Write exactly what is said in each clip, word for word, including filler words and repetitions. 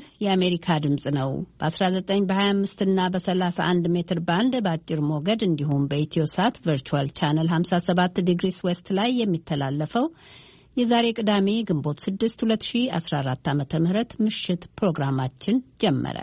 የአሜሪካ ድምጽ ነው። በ19 በ25 እና በ31 ሜትር ባንድ በአጭር ሞገድ እንዲሁም በኢትዮሳት ቨርቹዋል ቻነል ሃምሳ ሰባት ዲግሪስ ዌስት ላይ የሚተላለፈው የዛሬ ቅዳሜ ግንቦት ስድስት ሁለት ሺህ አስራ አራት ዓመተ ምህረት ምሽት ፕሮግራማችን ጀመረ።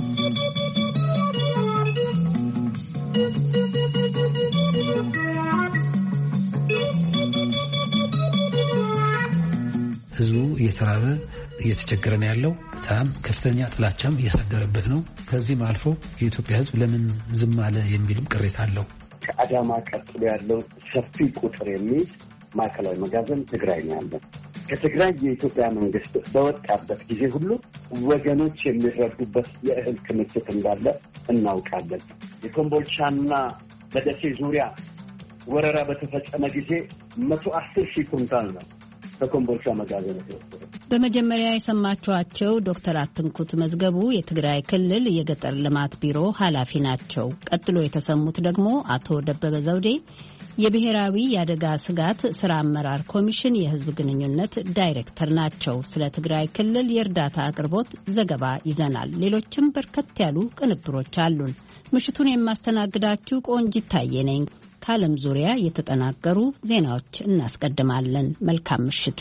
ህዝቡ እየተራበ እየተቸገረ ነው ያለው። በጣም ከፍተኛ ጥላቻም እያሳደረበት ነው። ከዚህም አልፎ የኢትዮጵያ ህዝብ ለምን ዝም አለ የሚልም ቅሬታ አለው። ከአዳማ ቀጥሎ ያለው ሰፊ ቁጥር የሚይዝ ማዕከላዊ መጋዘን ትግራይ ነው ያለው። ከትግራይ የኢትዮጵያ መንግስት በወጣበት ጊዜ ሁሉ ወገኖች የሚረዱበት የእህል ክምችት እንዳለ እናውቃለን። የኮምቦልቻና በደሴ ዙሪያ ወረራ በተፈጸመ ጊዜ መቶ አስር ሺህ ኩንታል ነው በኮምቦልቻ መጋዘን ተወሰደ። በመጀመሪያ የሰማችኋቸው ዶክተር አትንኩት መዝገቡ የትግራይ ክልል የገጠር ልማት ቢሮ ኃላፊ ናቸው። ቀጥሎ የተሰሙት ደግሞ አቶ ደበበ ዘውዴ የብሔራዊ የአደጋ ስጋት ስራ አመራር ኮሚሽን የህዝብ ግንኙነት ዳይሬክተር ናቸው። ስለ ትግራይ ክልል የእርዳታ አቅርቦት ዘገባ ይዘናል። ሌሎችም በርከት ያሉ ቅንብሮች አሉን። ምሽቱን የማስተናግዳችሁ ቆንጂት ታዬ ነኝ። ከዓለም ዙሪያ የተጠናቀሩ ዜናዎች እናስቀድማለን። መልካም ምሽት።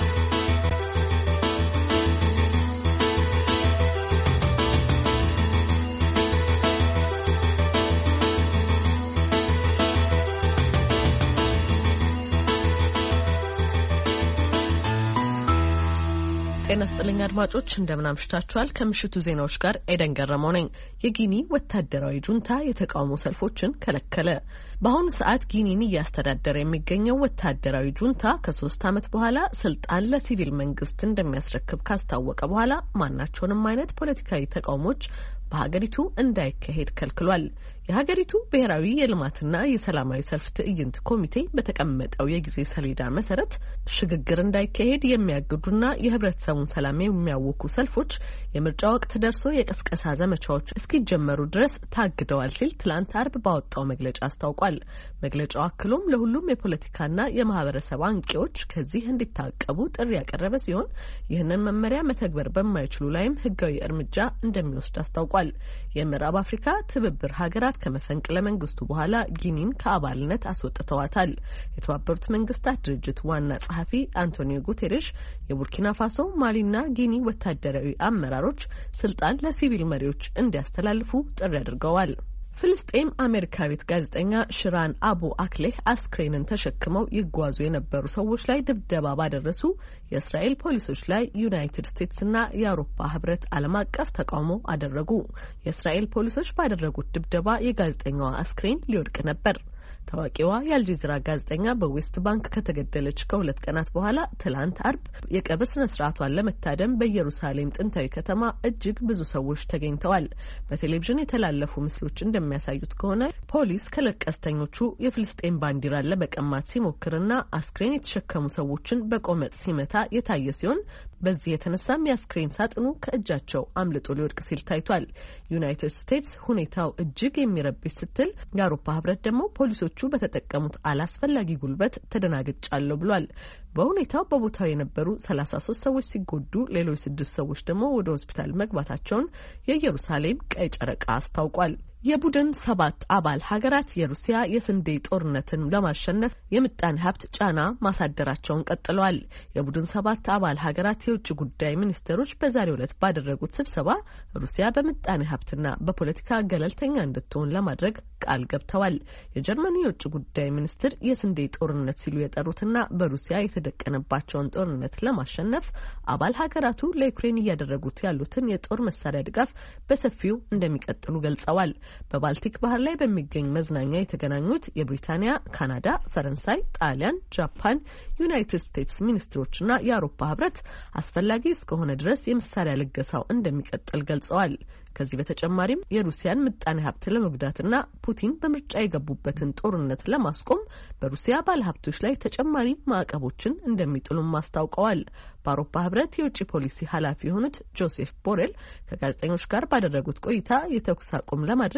ጤና ይስጥልኝ አድማጮች፣ እንደምን አምሽታችኋል? ከምሽቱ ዜናዎች ጋር ኤደን ገረመው ነኝ። የጊኒ ወታደራዊ ጁንታ የተቃውሞ ሰልፎችን ከለከለ። በአሁኑ ሰዓት ጊኒን እያስተዳደረ የሚገኘው ወታደራዊ ጁንታ ከሶስት ዓመት በኋላ ስልጣን ለሲቪል መንግስት እንደሚያስረክብ ካስታወቀ በኋላ ማናቸውንም አይነት ፖለቲካዊ ተቃውሞች በሀገሪቱ እንዳይካሄድ ከልክሏል። የሀገሪቱ ብሔራዊ የልማትና የሰላማዊ ሰልፍ ትዕይንት ኮሚቴ በተቀመጠው የጊዜ ሰሌዳ መሰረት ሽግግር እንዳይካሄድ የሚያግዱና የህብረተሰቡን ሰላም የሚያውኩ ሰልፎች የምርጫ ወቅት ደርሶ የቀስቀሳ ዘመቻዎች እስኪጀመሩ ድረስ ታግደዋል ሲል ትላንት አርብ ባወጣው መግለጫ አስታውቋል። መግለጫው አክሎም ለሁሉም የፖለቲካና የማህበረሰብ አንቂዎች ከዚህ እንዲታቀቡ ጥሪ ያቀረበ ሲሆን ይህንን መመሪያ መተግበር በማይችሉ ላይም ህጋዊ እርምጃ እንደሚወስድ አስታውቋል። የምዕራብ አፍሪካ ትብብር ሀገራት ከመፈንቅለ መንግስቱ በኋላ ጊኒን ከአባልነት አስወጥተዋታል። የተባበሩት መንግስታት ድርጅት ዋና ጸሐፊ አንቶኒዮ ጉቴሬሽ የቡርኪና ፋሶ፣ ማሊና ጊኒ ወታደራዊ አመራሮች ስልጣን ለሲቪል መሪዎች እንዲያስተላልፉ ጥሪ አድርገዋል። ፍልስጤም አሜሪካዊት ጋዜጠኛ ሽራን አቡ አክሌህ አስክሬንን ተሸክመው ይጓዙ የነበሩ ሰዎች ላይ ድብደባ ባደረሱ የእስራኤል ፖሊሶች ላይ ዩናይትድ ስቴትስና የአውሮፓ ህብረት ዓለም አቀፍ ተቃውሞ አደረጉ። የእስራኤል ፖሊሶች ባደረጉት ድብደባ የጋዜጠኛዋ አስክሬን ሊወድቅ ነበር። ታዋቂዋ የአልጀዚራ ጋዜጠኛ በዌስት ባንክ ከተገደለች ከሁለት ቀናት በኋላ ትላንት አርብ የቀብር ስነ ስርዓቷን ለመታደም በኢየሩሳሌም ጥንታዊ ከተማ እጅግ ብዙ ሰዎች ተገኝተዋል። በቴሌቪዥን የተላለፉ ምስሎች እንደሚያሳዩት ከሆነ ፖሊስ ከለቀስተኞቹ የፍልስጤም ባንዲራን ለመቀማት ሲሞክርና አስክሬን የተሸከሙ ሰዎችን በቆመጥ ሲመታ የታየ ሲሆን በዚህ የተነሳም የአስክሬን ሳጥኑ ከእጃቸው አምልጦ ሊወድቅ ሲል ታይቷል። ዩናይትድ ስቴትስ ሁኔታው እጅግ የሚረብሽ ስትል፣ የአውሮፓ ህብረት ደግሞ ፖሊሶቹ በተጠቀሙት አላስፈላጊ ጉልበት ተደናግጫለሁ ብሏል። በሁኔታው በቦታው የነበሩ ሰላሳ ሶስት ሰዎች ሲጎዱ ሌሎች ስድስት ሰዎች ደግሞ ወደ ሆስፒታል መግባታቸውን የኢየሩሳሌም ቀይ ጨረቃ አስታውቋል። የቡድን ሰባት አባል ሀገራት የሩሲያ የስንዴ ጦርነትን ለማሸነፍ የምጣኔ ሀብት ጫና ማሳደራቸውን ቀጥለዋል። የቡድን ሰባት አባል ሀገራት የውጭ ጉዳይ ሚኒስትሮች በዛሬው ዕለት ባደረጉት ስብሰባ ሩሲያ በምጣኔ ሀብትና በፖለቲካ ገለልተኛ እንድትሆን ለማድረግ ቃል ገብተዋል። የጀርመኑ የውጭ ጉዳይ ሚኒስትር የስንዴ ጦርነት ሲሉ የጠሩትና በሩሲያ የተደቀነባቸውን ጦርነት ለማሸነፍ አባል ሀገራቱ ለዩክሬን እያደረጉት ያሉትን የጦር መሳሪያ ድጋፍ በሰፊው እንደሚቀጥሉ ገልጸዋል። በባልቲክ ባህር ላይ በሚገኝ መዝናኛ የተገናኙት የብሪታንያ፣ ካናዳ፣ ፈረንሳይ፣ ጣሊያን፣ ጃፓን፣ ዩናይትድ ስቴትስ ሚኒስትሮችና የአውሮፓ ህብረት አስፈላጊ እስከሆነ ድረስ የመሳሪያ ልገሳው እንደሚቀጥል ገልጸዋል። ከዚህ በተጨማሪም የሩሲያን ምጣኔ ሀብት ለመጉዳትና ፑቲን በምርጫ የገቡበትን ጦርነት ለማስቆም በሩሲያ ባለሀብቶች ላይ ተጨማሪ ማዕቀቦችን እንደሚጥሉም አስታውቀዋል። በአውሮፓ ህብረት የውጭ ፖሊሲ ኃላፊ የሆኑት ጆሴፍ ቦሬል ከጋዜጠኞች ጋር ባደረጉት ቆይታ የተኩስ አቁም ለማድረግ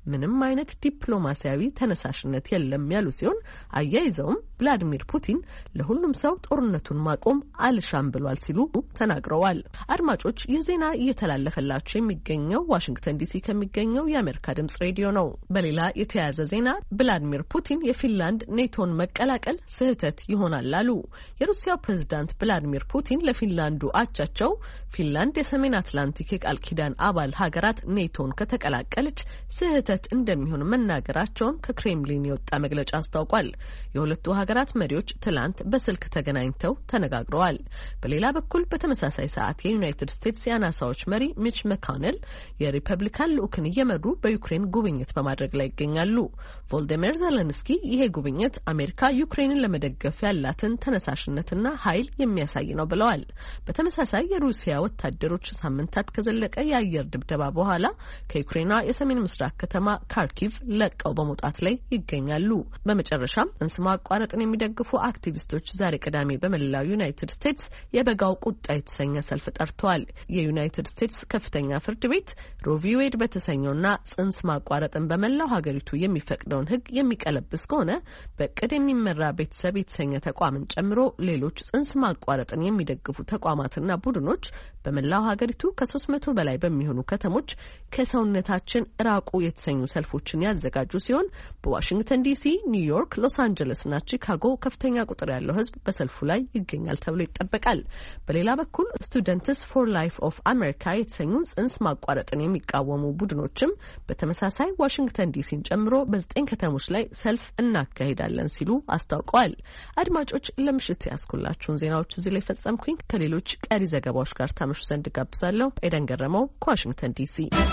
ምንም አይነት ዲፕሎማሲያዊ ተነሳሽነት የለም ያሉ ሲሆን አያይዘውም ቭላዲሚር ፑቲን ለሁሉም ሰው ጦርነቱን ማቆም አልሻም ብሏል ሲሉ ተናግረዋል። አድማጮች ይህ ዜና እየተላለፈላችሁ የሚገኘው ዋሽንግተን ዲሲ ከሚገኘው የአሜሪካ ድምጽ ሬዲዮ ነው። በሌላ የተያያዘ ዜና ቭላዲሚር ፑቲን የፊንላንድ ኔቶን መቀላቀል ስህተት ይሆናል አሉ። የሩሲያው ፕሬዝዳንት ቭላዲሚር ፑቲን ለፊንላንዱ አቻቸው ፊንላንድ የሰሜን አትላንቲክ የቃል ኪዳን አባል ሀገራት ኔቶን ከተቀላቀለች ስህተት እንደሚሆን መናገራቸውን ከክሬምሊን የወጣ መግለጫ አስታውቋል። የሁለቱ ሀገራት መሪዎች ትላንት በስልክ ተገናኝተው ተነጋግረዋል። በሌላ በኩል በተመሳሳይ ሰዓት የዩናይትድ ስቴትስ የአናሳዎች መሪ ሚች መካኔል የሪፐብሊካን ልዑክን እየመሩ በዩክሬን ጉብኝት በማድረግ ላይ ይገኛሉ። ቮልዲሚር ዜሌንስኪ ይሄ ጉብኝት አሜሪካ ዩክሬንን ለመደገፍ ያላትን ተነሳሽነትና ኃይል የሚያሳይ ነው ብለዋል። በተመሳሳይ የሩሲያ ወታደሮች ሳምንታት ከዘለቀ የአየር ድብደባ በኋላ ከዩክሬኗ የሰሜን ምስራቅ ከተማ ካርኪቭ ለቀው በመውጣት ላይ ይገኛሉ። በመጨረሻም ጽንስ ማቋረጥን የሚደግፉ አክቲቪስቶች ዛሬ ቅዳሜ በመላው ዩናይትድ ስቴትስ የበጋው ቁጣ የተሰኘ ሰልፍ ጠርተዋል። የዩናይትድ ስቴትስ ከፍተኛ ፍርድ ቤት ሮቪ ዌድ በተሰኘውና ጽንስ ማቋረጥን በመላው ሀገሪቱ የሚፈቅደውን ሕግ የሚቀለብስ ከሆነ በእቅድ የሚመራ ቤተሰብ የተሰኘ ተቋምን ጨምሮ ሌሎች ጽንስ ማቋረጥን የሚደግፉ ተቋማትና ቡድኖች በመላው ሀገሪቱ ከሶስት መቶ በላይ በሚሆኑ ከተሞች ከሰውነታችን ራቁ የተሰኙ ሰልፎችን ያዘጋጁ ሲሆን በዋሽንግተን ዲሲ፣ ኒውዮርክ፣ ሎስ አንጀለስ እና ቺካጎ ከፍተኛ ቁጥር ያለው ህዝብ በሰልፉ ላይ ይገኛል ተብሎ ይጠበቃል። በሌላ በኩል ስቱደንትስ ፎር ላይፍ ኦፍ አሜሪካ የተሰኙ ጽንስ ማቋረጥን የሚቃወሙ ቡድኖችም በተመሳሳይ ዋሽንግተን ዲሲን ጨምሮ በዘጠኝ ከተሞች ላይ ሰልፍ እናካሂዳለን ሲሉ አስታውቀዋል። አድማጮች ለምሽቱ ያስኩላችሁን ዜናዎች እዚህ ላይ ፈጸምኩኝ። ከሌሎች ቀሪ ዘገባዎች ጋር ታመሹ ዘንድ ጋብዛለሁ። ኤደን ገረመው ከዋሽንግተን ዲሲ።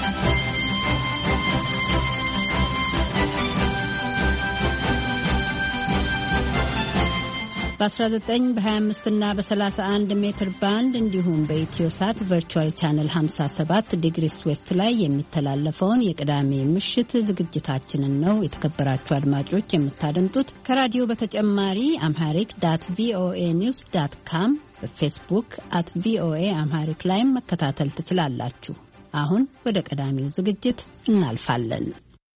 በ19 በ25 እና በ31 ሜትር ባንድ እንዲሁም በኢትዮ ሳት ቨርቹዋል ቻነል ሃምሳ ሰባት ዲግሪስ ዌስት ላይ የሚተላለፈውን የቅዳሜ ምሽት ዝግጅታችንን ነው የተከበራችሁ አድማጮች የምታደምጡት። ከራዲዮ በተጨማሪ አምሃሪክ ዳት ቪኦኤ ኒውስ ዳት ካም በፌስቡክ አት ቪኦኤ አምሃሪክ ላይም መከታተል ትችላላችሁ። አሁን ወደ ቀዳሚው ዝግጅት እናልፋለን።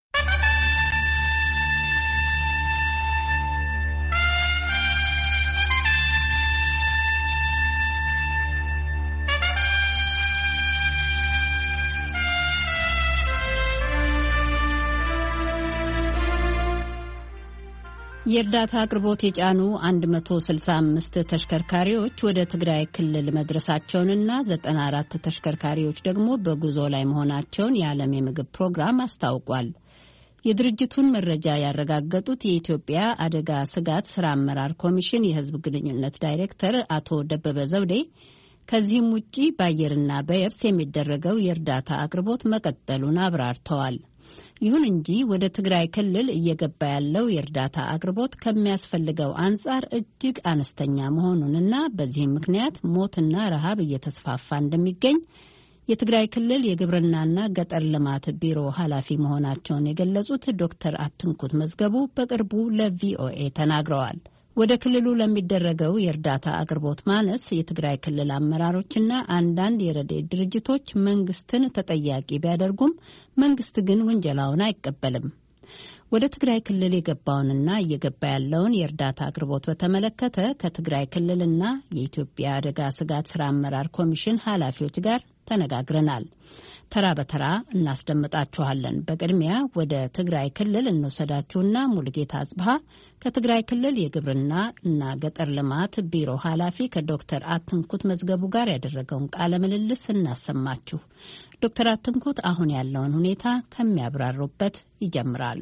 የእርዳታ አቅርቦት የጫኑ አንድ መቶ ስልሳ አምስት ተሽከርካሪዎች ወደ ትግራይ ክልል መድረሳቸውንና ዘጠና አራት ተሽከርካሪዎች ደግሞ በጉዞ ላይ መሆናቸውን የዓለም የምግብ ፕሮግራም አስታውቋል። የድርጅቱን መረጃ ያረጋገጡት የኢትዮጵያ አደጋ ስጋት ስራ አመራር ኮሚሽን የሕዝብ ግንኙነት ዳይሬክተር አቶ ደበበ ዘውዴ ከዚህም ውጪ በአየርና በየብስ የሚደረገው የእርዳታ አቅርቦት መቀጠሉን አብራርተዋል። ይሁን እንጂ ወደ ትግራይ ክልል እየገባ ያለው የእርዳታ አቅርቦት ከሚያስፈልገው አንጻር እጅግ አነስተኛ መሆኑንና በዚህም ምክንያት ሞትና ረሃብ እየተስፋፋ እንደሚገኝ የትግራይ ክልል የግብርናና ገጠር ልማት ቢሮ ኃላፊ መሆናቸውን የገለጹት ዶክተር አትንኩት መዝገቡ በቅርቡ ለቪኦኤ ተናግረዋል። ወደ ክልሉ ለሚደረገው የእርዳታ አቅርቦት ማነስ የትግራይ ክልል አመራሮችና አንዳንድ የረድኤት ድርጅቶች መንግስትን ተጠያቂ ቢያደርጉም መንግስት ግን ውንጀላውን አይቀበልም። ወደ ትግራይ ክልል የገባውንና እየገባ ያለውን የእርዳታ አቅርቦት በተመለከተ ከትግራይ ክልልና የኢትዮጵያ አደጋ ስጋት ስራ አመራር ኮሚሽን ኃላፊዎች ጋር ተነጋግረናል። ተራ በተራ እናስደምጣችኋለን። በቅድሚያ ወደ ትግራይ ክልል እንወሰዳችሁና ሙሉጌታ አጽብሃ ከትግራይ ክልል የግብርና እና ገጠር ልማት ቢሮ ኃላፊ ከዶክተር አትንኩት መዝገቡ ጋር ያደረገውን ቃለ ምልልስ እናሰማችሁ። ዶክተር አትንኩት አሁን ያለውን ሁኔታ ከሚያብራሩበት ይጀምራሉ።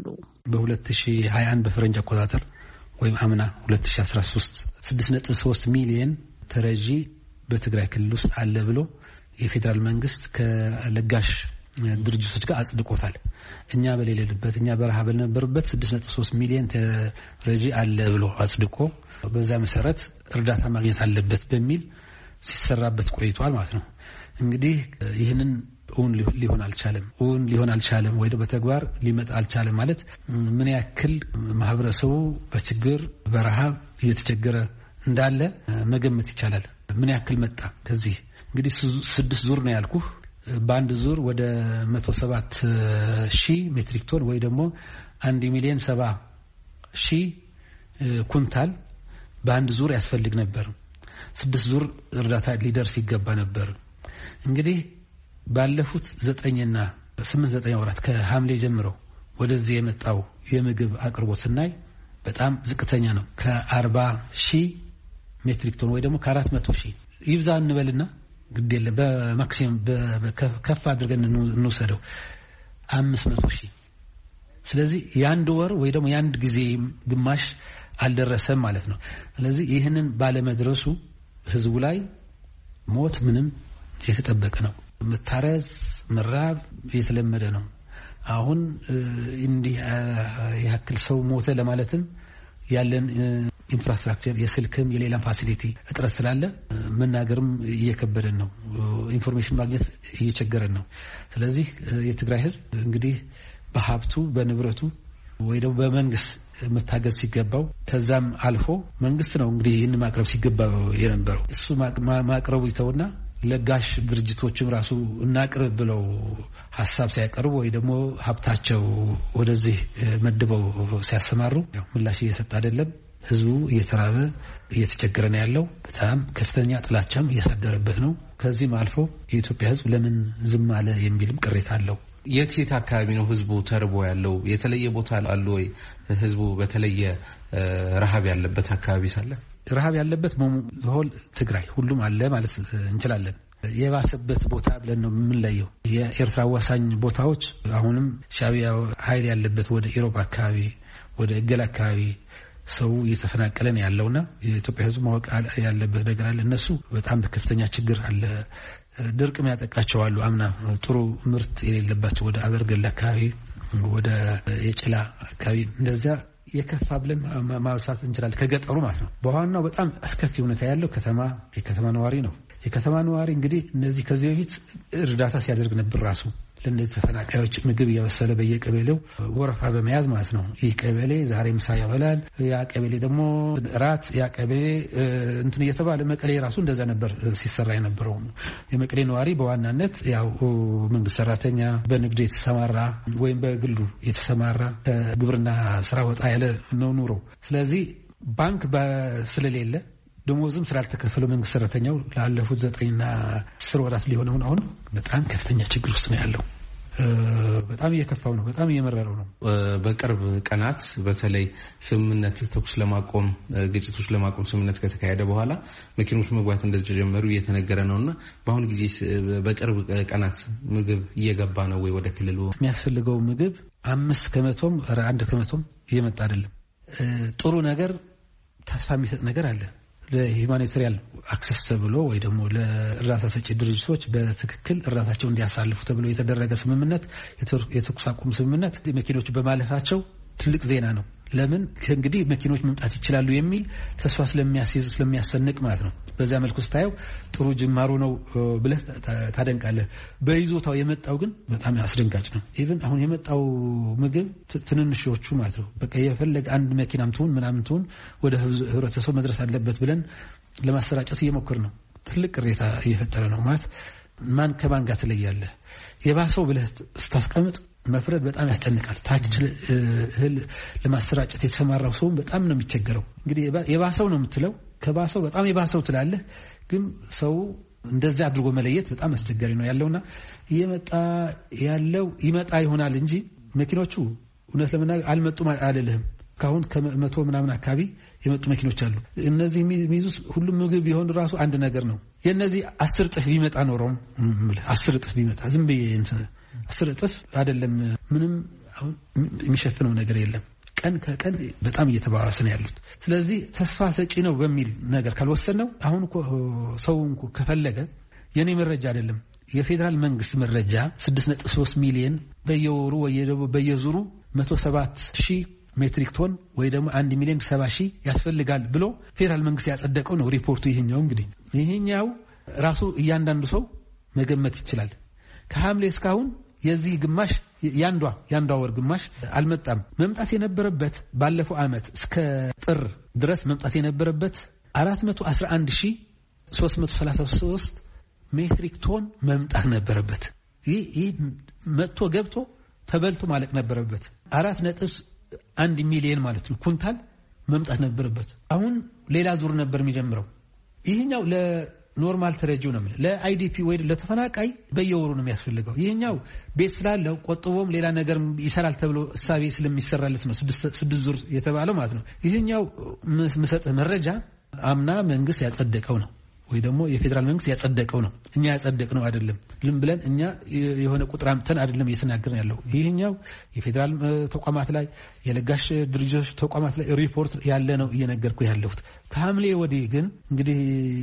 በ2021 በፈረንጅ አቆጣጠር ወይም አምና ሁለት ሺህ አስራ ሶስት ስድስት ነጥብ ሶስት ሚሊዮን ተረጂ በትግራይ ክልል ውስጥ አለ ብሎ የፌደራል መንግስት ከለጋሽ ድርጅቶች ጋር አጽድቆታል። እኛ በሌለበት እኛ በረሃ በነበርበት ስድስት ነጥብ ሶስት ሚሊዮን ተረጂ አለ ብሎ አጽድቆ በዛ መሰረት እርዳታ ማግኘት አለበት በሚል ሲሰራበት ቆይቷል ማለት ነው። እንግዲህ ይህንን እውን ሊሆን አልቻለም እውን ሊሆን አልቻለም ወይ በተግባር ሊመጣ አልቻለም ማለት ምን ያክል ማህበረሰቡ በችግር በረሃብ እየተቸገረ እንዳለ መገመት ይቻላል። ምን ያክል መጣ ከዚህ እንግዲህ ስድስት ዙር ነው ያልኩህ። በአንድ ዙር ወደ መቶ ሰባት ሺህ ሜትሪክ ቶን ወይ ደግሞ አንድ ሚሊዮን ሰባ ሺህ ኩንታል በአንድ ዙር ያስፈልግ ነበር። ስድስት ዙር እርዳታ ሊደርስ ይገባ ነበር። እንግዲህ ባለፉት ዘጠኝና ስምንት ዘጠኝ ወራት ከሐምሌ ጀምሮ ወደዚህ የመጣው የምግብ አቅርቦት ስናይ በጣም ዝቅተኛ ነው። ከአርባ ሺህ ሜትሪክ ቶን ወይ ደግሞ ከአራት መቶ ሺህ ይብዛ እንበልና ግድ የለም በማክሲመም በከፍ አድርገን እንውሰደው አምስት መቶ ሺህ። ስለዚህ የአንድ ወር ወይ ደግሞ የአንድ ጊዜ ግማሽ አልደረሰም ማለት ነው። ስለዚህ ይህንን ባለመድረሱ ህዝቡ ላይ ሞት ምንም የተጠበቀ ነው። መታረዝ መራብ የተለመደ ነው። አሁን እንዲህ ያክል ሰው ሞተ ለማለትም ያለን ኢንፍራስትራክቸር የስልክም የሌላም ፋሲሊቲ እጥረት ስላለ መናገርም እየከበደን ነው። ኢንፎርሜሽን ማግኘት እየቸገረን ነው። ስለዚህ የትግራይ ህዝብ እንግዲህ በሀብቱ በንብረቱ ወይ ደግሞ በመንግስት መታገዝ ሲገባው ከዛም አልፎ መንግስት ነው እንግዲህ ይህን ማቅረብ ሲገባው የነበረው እሱ ማቅረቡ ይተውና ለጋሽ ድርጅቶችም ራሱ እናቅርብ ብለው ሐሳብ ሲያቀርቡ ወይ ደግሞ ሀብታቸው ወደዚህ መድበው ሲያሰማሩ ምላሽ እየሰጠ አይደለም። ህዝቡ እየተራበ እየተቸገረ ነው ያለው። በጣም ከፍተኛ ጥላቻም እያሳደረበት ነው። ከዚህም አልፎ የኢትዮጵያ ህዝብ ለምን ዝም አለ የሚልም ቅሬታ አለው። የት የት አካባቢ ነው ህዝቡ ተርቦ ያለው? የተለየ ቦታ አለ ወይ ህዝቡ በተለየ ረሃብ ያለበት አካባቢ ሳለ? ረሃብ ያለበት በሆል ትግራይ ሁሉም አለ ማለት እንችላለን። የባሰበት ቦታ ብለን ነው የምንለየው። የኤርትራ ዋሳኝ ቦታዎች አሁንም ሻዕቢያ ኃይል ያለበት ወደ ኢሮብ አካባቢ ወደ እገል አካባቢ ሰው እየተፈናቀለ ነው ያለውና የኢትዮጵያ ህዝብ ማወቅ ያለበት ነገር አለ። እነሱ በጣም በከፍተኛ ችግር አለ። ድርቅ የሚያጠቃቸው አሉ። አምና ጥሩ ምርት የሌለባቸው ወደ አበርገል አካባቢ ወደ የጭላ አካባቢ እንደዚያ የከፋ ብለን ማውሳት እንችላለን። ከገጠሩ ማለት ነው። በዋናው በጣም አስከፊ ሁኔታ ያለው ከተማ የከተማ ነዋሪ ነው። የከተማ ነዋሪ እንግዲህ እነዚህ ከዚህ በፊት እርዳታ ሲያደርግ ነበር ራሱ ለነዚህ ተፈናቃዮች ምግብ እያበሰለ በየቀበሌው ወረፋ በመያዝ ማለት ነው። ይህ ቀበሌ ዛሬ ምሳ ያበላል፣ ያ ቀበሌ ደግሞ ራት፣ ያ ቀበሌ እንትን እየተባለ መቀሌ ራሱ እንደዛ ነበር ሲሰራ የነበረው። የመቀሌ ነዋሪ በዋናነት ያው መንግስት ሰራተኛ፣ በንግድ የተሰማራ ወይም በግሉ የተሰማራ ከግብርና ስራ ወጣ ያለ ነው ኑሮ። ስለዚህ ባንክ ስለሌለ ደሞዝም ስላልተከፈለው መንግስት ሰራተኛው ላለፉት ዘጠኝና አስር ወራት ሊሆነው አሁን በጣም ከፍተኛ ችግር ውስጥ ነው ያለው። በጣም እየከፋው ነው። በጣም እየመረረው ነው። በቅርብ ቀናት በተለይ ስምምነት ተኩስ ለማቆም ግጭቶች ለማቆም ስምምነት ከተካሄደ በኋላ መኪኖች መግባት እንደተጀመሩ እየተነገረ ነውና በአሁን ጊዜ በቅርብ ቀናት ምግብ እየገባ ነው ወይ ወደ ክልሉ? የሚያስፈልገው ምግብ አምስት ከመቶም አንድ ከመቶም እየመጣ አይደለም። ጥሩ ነገር ተስፋ የሚሰጥ ነገር አለ። ለሂውማኒታሪያን አክሰስ ተብሎ ወይ ደግሞ ለእርዳታ ሰጪ ድርጅቶች በትክክል እርዳታቸው እንዲያሳልፉ ተብሎ የተደረገ ስምምነት የተኩስ አቁም ስምምነት መኪኖች በማለፋቸው ትልቅ ዜና ነው። ለምን እንግዲህ መኪኖች መምጣት ይችላሉ የሚል ተስፋ ስለሚያስይዝ ስለሚያሰንቅ ማለት ነው። በዛ መልኩ ስታየው ጥሩ ጅማሩ ነው ብለህ ታደንቃለህ። በይዞታው የመጣው ግን በጣም አስደንጋጭ ነው። ኢቭን አሁን የመጣው ምግብ ትንንሾቹ ማለት ነው በቃ የፈለገ አንድ መኪናም ትሁን ምናምን ትሁን ወደ ህብረተሰቡ መድረስ አለበት ብለን ለማሰራጨት እየሞከር ነው። ትልቅ ቅሬታ እየፈጠረ ነው ማለት ማን ከማን ጋር ትለያለህ? የባሰው ብለህ ስታስቀምጥ መፍረድ በጣም ያስጨንቃል። ታች እህል ለማሰራጨት የተሰማራው ሰው በጣም ነው የሚቸገረው። እንግዲህ የባሰው ነው የምትለው ከባሰው በጣም የባሰው ትላለህ። ግን ሰው እንደዛ አድርጎ መለየት በጣም አስቸጋሪ ነው ያለውና እየመጣ ያለው ይመጣ ይሆናል እንጂ መኪኖቹ እውነት ለምናገር አልመጡም አይደለም። ካሁን ከመቶ ምናምን አካባቢ የመጡ መኪኖች አሉ። እነዚህ የሚይዙት ሁሉም ምግብ ቢሆን ራሱ አንድ ነገር ነው። የነዚህ አስር እጥፍ ቢመጣ ኖሮም አስር እጥፍ ቢመጣ ዝም ብዬ እንትን አስር እጥፍ አይደለም ምንም አሁን የሚሸፍነው ነገር የለም። ቀን ከቀን በጣም እየተባባሰ ነው ያሉት። ስለዚህ ተስፋ ሰጪ ነው በሚል ነገር ካልወሰነው አሁን እኮ ሰው እንኳ ከፈለገ የኔ መረጃ አይደለም የፌደራል መንግስት መረጃ ስድስት ነጥብ ሶስት ሚሊዮን በየወሩ ወይ ደግሞ በየዙሩ መቶ ሰባት ሺህ ሜትሪክ ቶን ወይ ደግሞ አንድ ሚሊዮን ሰባ ሺህ ያስፈልጋል ብሎ ፌደራል መንግስት ያጸደቀው ነው ሪፖርቱ። ይሄኛው እንግዲህ ይሄኛው ራሱ እያንዳንዱ ሰው መገመት ይችላል። ከሐምሌ እስካሁን የዚህ ግማሽ ያንዷ ያንዷ ወር ግማሽ አልመጣም። መምጣት የነበረበት ባለፈው አመት እስከ ጥር ድረስ መምጣት የነበረበት አራት መቶ አስራ አንድ ሺህ ሶስት መቶ ሰላሳ ሶስት ሜትሪክ ቶን መምጣት ነበረበት። ይህ መጥቶ ገብቶ ተበልቶ ማለቅ ነበረበት። አራት ነጥብ አንድ ሚሊዮን ማለት ነው ኩንታል መምጣት ነበረበት። አሁን ሌላ ዙር ነበር የሚጀምረው። ይሄኛው ለኖርማል ተረጂው ነው ማለት ለአይዲፒ ወይ ለተፈናቃይ በየወሩ ነው የሚያስፈልገው። ይሄኛው ቤት ስላለው ቆጥቦም ሌላ ነገር ይሰራል ተብሎ እሳቤ ስለሚሰራለት ነው ስድስት ዙር የተባለው ማለት ነው። ይሄኛው መሰጠ መረጃ አምና መንግስት ያጸደቀው ነው ወይ ደግሞ የፌደራል መንግስት ያጸደቀው ነው። እኛ ያጸደቅነው አይደለም። ልም ብለን እኛ የሆነ ቁጥር አምጥተን አይደለም እየተናገርን ያለው። ይሄኛው የፌደራል ተቋማት ላይ የለጋሽ ድርጅቶች ተቋማት ላይ ሪፖርት ያለ ነው እየነገርኩ ያለሁት። ከሐምሌ ወዲህ ግን እንግዲህ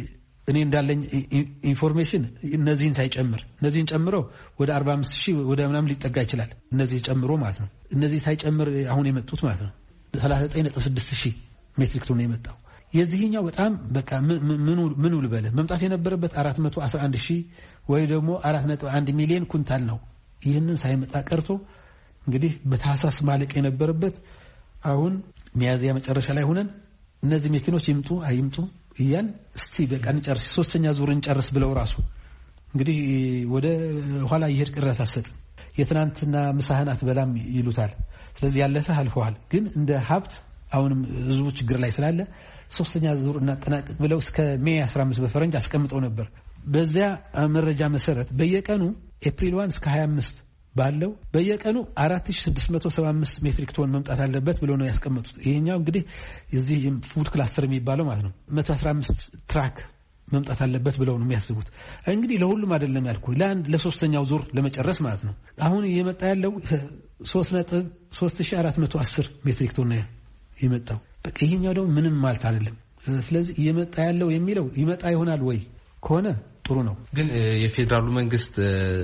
እኔ እንዳለኝ ኢንፎርሜሽን እነዚህን ሳይጨምር እነዚህን ጨምሮ ወደ አርባ አምስት ሺህ ወደ ምናምን ሊጠጋ ይችላል። እነዚህ ጨምሮ ማለት ነው። እነዚህ ሳይጨምር አሁን የመጡት ማለት ነው ሰላሳ ዘጠኝ ነጥብ ስድስት ሺህ ሜትሪክ ቶን ነው የመጣው። የዚህኛው በጣም በቃ ምን ምን ልበለ መምጣት የነበረበት አራት መቶ አስራ አንድ ሺህ ወይ ደግሞ አራት ነጥብ አንድ ሚሊዮን ኩንታል ነው። ይህንን ሳይመጣ ቀርቶ እንግዲህ በታህሳስ ማለቅ የነበረበት አሁን ሚያዝያ መጨረሻ ላይ ሆነን እነዚህ መኪኖች ይምጡ አይምጡ እያል እስቲ በቃ እንጨርስ ሶስተኛ ዙር እንጨርስ ብለው ራሱ እንግዲህ ወደ ኋላ ይሄድ ቅረት አሰጥ የትናንትና ምሳህናት በላም ይሉታል። ስለዚህ ያለፈ አልፈዋል። ግን እንደ ሀብት አሁንም ህዝቡ ችግር ላይ ስላለ ሶስተኛ ዙር እናጠናቅቅ ብለው እስከ ሜይ አስራ አምስት በፈረንጅ አስቀምጠው ነበር። በዚያ መረጃ መሰረት በየቀኑ ኤፕሪል አንድ እስከ ሀያ አምስት ባለው በየቀኑ አራት ሺህ ስድስት መቶ ሰባ አምስት ሜትሪክ ቶን መምጣት አለበት ብለው ነው ያስቀመጡት። ይሄኛው እንግዲህ እዚህ ፉድ ክላስተር የሚባለው ማለት ነው መቶ አስራ አምስት ትራክ መምጣት አለበት ብለው ነው የሚያስቡት። እንግዲህ ለሁሉም አይደለም ያልኩ ለአንድ ለሶስተኛው ዙር ለመጨረስ ማለት ነው። አሁን እየመጣ ያለው ሶስት ነጥብ ሶስት ሺህ አራት መቶ አስር ሜትሪክ ቶን ነው ይመጣው። በቃ ይሄኛው ደግሞ ምንም ማለት አይደለም። ስለዚህ እየመጣ ያለው የሚለው ይመጣ ይሆናል ወይ ከሆነ ጥሩ ነው። ግን የፌደራሉ መንግስት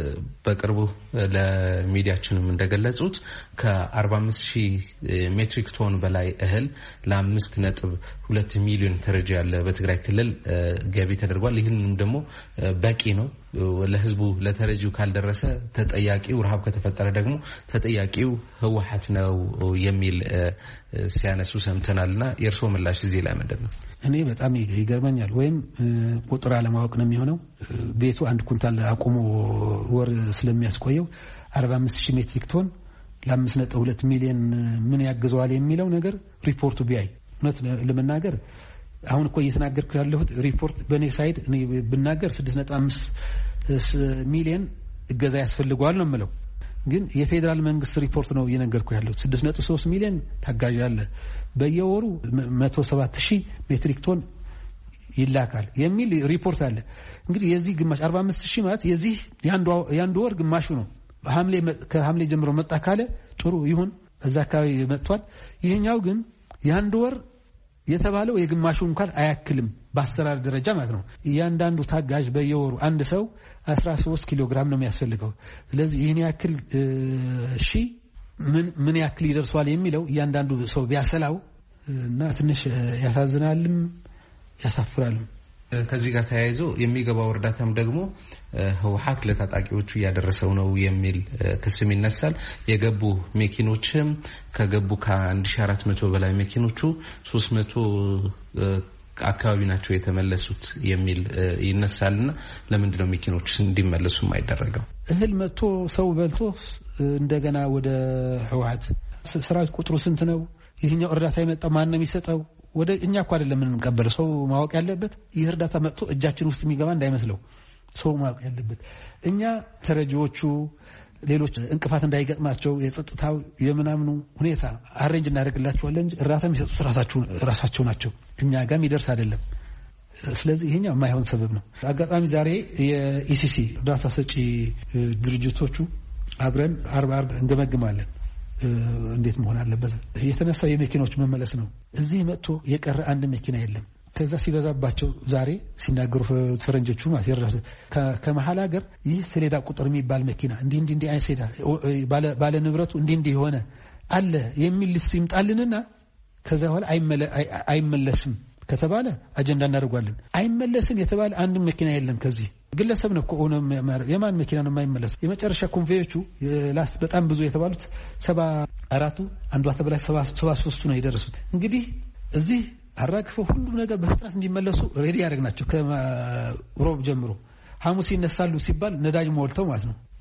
በቅርቡ ለሚዲያችንም እንደገለጹት ከአርባ አምስት ሺህ ሜትሪክ ቶን በላይ እህል ለአምስት ነጥብ ሁለት ሚሊዮን ተረጂ ያለ በትግራይ ክልል ገቢ ተደርጓል። ይህንንም ደግሞ በቂ ነው ለህዝቡ ለተረጂው ካልደረሰ ተጠያቂው ረሃብ ከተፈጠረ ደግሞ ተጠያቂው ህወሓት ነው የሚል ሲያነሱ ሰምተናልና የእርሶ ምላሽ እዚህ ላይ ምንድን ነው? እኔ በጣም ይገርመኛል። ወይም ቁጥር አለማወቅ ነው የሚሆነው። ቤቱ አንድ ኩንታል አቆሞ ወር ስለሚያስቆየው አርባ አምስት ሺህ ሜትሪክ ቶን ለአምስት ነጥብ ሁለት ሚሊዮን ምን ያግዘዋል የሚለው ነገር ሪፖርቱ ቢያይ እውነት ለመናገር አሁን እኮ እየተናገርኩ ያለሁት ሪፖርት በኔ ሳይድ እኔ ብናገር ስድስት ነጥብ አምስት ሚሊዮን እገዛ ያስፈልገዋል ነው የምለው። ግን የፌደራል መንግስት ሪፖርት ነው እየነገርኩ ያለሁት ስድስት ነጥብ ሶስት ሚሊዮን ታጋዥ አለ በየወሩ መቶ ሰባት ሺህ ሜትሪክ ቶን ይላካል የሚል ሪፖርት አለ። እንግዲህ የዚህ ግማሽ አርባ አምስት ሺህ ማለት የዚህ ያንዱ ያንዱ ወር ግማሹ ነው። ሐምሌ ከሐምሌ ጀምሮ መጣ ካለ ጥሩ ይሁን እዛ አካባቢ መጥቷል። ይሄኛው ግን ያንዱ ወር የተባለው የግማሹ እንኳን አያክልም በአሰራር ደረጃ ማለት ነው። እያንዳንዱ ታጋዥ በየወሩ አንድ ሰው አስራ ሶስት ኪሎ ግራም ነው የሚያስፈልገው። ስለዚህ ይሄን ያክል ሺ ምን ምን ያክል ይደርሷል የሚለው እያንዳንዱ ሰው ቢያሰላው እና ትንሽ ያሳዝናልም ያሳፍራልም። ከዚህ ጋር ተያይዞ የሚገባው እርዳታም ደግሞ ህወሓት ለታጣቂዎቹ ያደረሰው ነው የሚል ክስም ይነሳል። የገቡ መኪኖችም ከገቡ ከ1400 በላይ መኪኖቹ ሶስት መቶ አካባቢ ናቸው የተመለሱት የሚል ይነሳልና ለምንድን ነው መኪኖች እንዲመለሱ የማይደረገው? እህል መጥቶ ሰው በልቶ እንደገና ወደ ህወሓት ሰራዊት ቁጥሩ ስንት ነው? ይሄኛው እርዳታ የመጣው ማን ነው የሚሰጠው? ወደ እኛ እኮ አይደለም የምንቀበለው። ሰው ማወቅ ያለበት ይህ እርዳታ መጥቶ እጃችን ውስጥ የሚገባ እንዳይመስለው ሰው ማወቅ ያለበት። እኛ ተረጂዎቹ ሌሎች እንቅፋት እንዳይገጥማቸው የጸጥታው የምናምኑ ሁኔታ አሬንጅ እናደርግላቸዋለን እንጂ እርዳታ የሚሰጡት ራሳቸው ራሳቸው ናቸው። እኛ ጋር የሚደርስ አይደለም። ስለዚህ ይሄኛው የማይሆን ሰበብ ነው። አጋጣሚ ዛሬ የኢሲሲ እርዳታ ሰጪ ድርጅቶቹ አብረን አርባ አርባ እንገመግማለን እንዴት መሆን አለበት። የተነሳው የመኪኖች መመለስ ነው። እዚህ መጥቶ የቀረ አንድ መኪና የለም። ከዛ ሲበዛባቸው ዛሬ ሲናገሩ ፈረንጆቹ ማለት ከመሐል ሀገር ይህ ሰሌዳ ቁጥር የሚባል መኪና እንዲህ እንዲህ እንዲህ አይነት ሰሌዳ ባለ ንብረቱ እንዲህ እንዲህ ሆነ አለ የሚል ልስ ይምጣልንና ከዛ በኋላ አይመለስም ከተባለ አጀንዳ እናደርጋለን። አይመለስም የተባለ አንድ መኪና የለም። ከዚህ ግለሰብ ነው ኮሆነ የማን መኪና ነው የማይመለስ? የመጨረሻ ኮንቬዮቹ ላስት በጣም ብዙ የተባሉት ሰባ አራቱ አንዷ ተበላሽ ሰባ ሶስቱ ነው የደረሱት። እንግዲህ እዚህ አራግፈው ሁሉ ነገር በፍጥነት እንዲመለሱ ሬዲ ያደርግናቸው ከሮብ ጀምሮ ሐሙስ ይነሳሉ ሲባል ነዳጅ ሞልተው ማለት ነው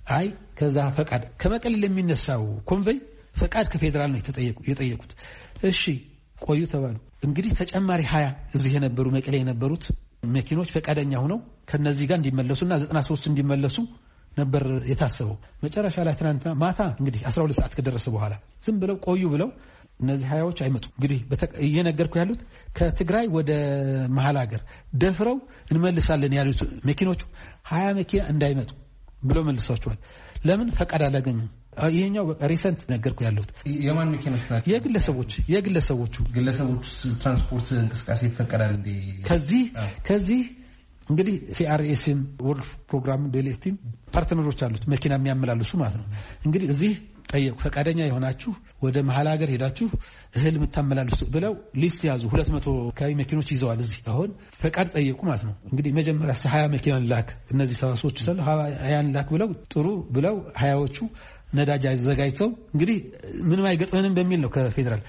አይ ከዛ ፈቃድ ከመቀሌ ለሚነሳው ኮንቬይ ፈቃድ ከፌደራል ነው የተጠየቁ የጠየቁት እሺ ቆዩ ተባሉ እንግዲህ ተጨማሪ ሀያ እዚህ የነበሩ መቀሌ የነበሩት መኪኖች ፈቃደኛ ሆነው ከነዚህ ጋር እንዲመለሱና ዘጠና ሶስት እንዲመለሱ ነበር የታሰበው መጨረሻ ላይ ትናንትና ማታ እንግዲህ አስራ ሁለት ሰዓት ከደረሰ በኋላ ዝም ብለው ቆዩ ብለው እነዚህ ሀያዎች አይመጡ እንግዲህ እየነገርኩ ያሉት ከትግራይ ወደ መሃል ሀገር ደፍረው እንመልሳለን ያሉት መኪኖቹ ሀያ መኪና እንዳይመጡ ብለው መልሰዋቸዋል ለምን ፈቃድ አላገኙም ይሄኛው ሪሰንት ነገርኩ ያሉት የማን መኪኖች ናቸው የግለሰቦች የግለሰቦቹ ግለሰቦች ትራንስፖርት እንቅስቃሴ ይፈቀዳል እንዴ ከዚህ ከዚህ እንግዲህ ሲአርኤስም ወርልድ ፕሮግራም ዴልኤፍፒ ፓርትነሮች አሉት መኪና የሚያመላልሱ ማለት ነው እንግዲህ እዚህ ጠየቁ ፈቃደኛ የሆናችሁ ወደ መሃል ሀገር ሄዳችሁ እህል የምታመላልሱ ብለው ሊስት ያዙ ሁለት መቶ ካይ መኪኖች ይዘዋል እዚህ አሁን ፈቃድ ጠየቁ ማለት ነው እንግዲህ መጀመሪያ ሀያ መኪና ላክ እነዚህ ሰባሶች ሰለ ሀያ ላክ ብለው ጥሩ ብለው ሀያዎቹ ነዳጅ አዘጋጅተው እንግዲህ ምንም አይገጥመንም በሚል ነው ከፌደራል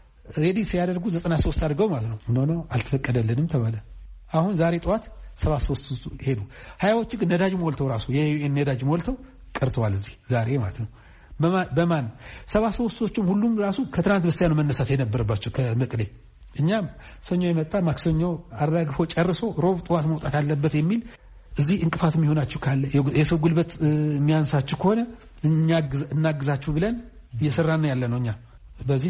ሬዲ ሲያደርጉ ዘጠና ሶስት አድርገው ማለት ነው ኖ ኖ አልተፈቀደልንም ተባለ አሁን ዛሬ ጠዋት ሰባ ሶስት ሄዱ ሀያዎቹ ግን ነዳጅ ሞልተው ራሱ የዩኤን ነዳጅ ሞልተው ቀርተዋል እዚህ ዛሬ ማለት ነው በማን ሰባ ሶስቶቹም ሁሉም ራሱ ከትናንት በስቲያ ነው መነሳት የነበረባቸው ከመቀሌ እኛም ሰኞ የመጣ ማክሰኞ አራግፎ ጨርሶ ሮብ ጠዋት መውጣት አለበት የሚል እዚህ እንቅፋት የሚሆናችሁ ካለ የሰው ጉልበት የሚያንሳችሁ ከሆነ እኛ እናግዛችሁ ብለን እየሰራን ያለ ነው እኛ በዚህ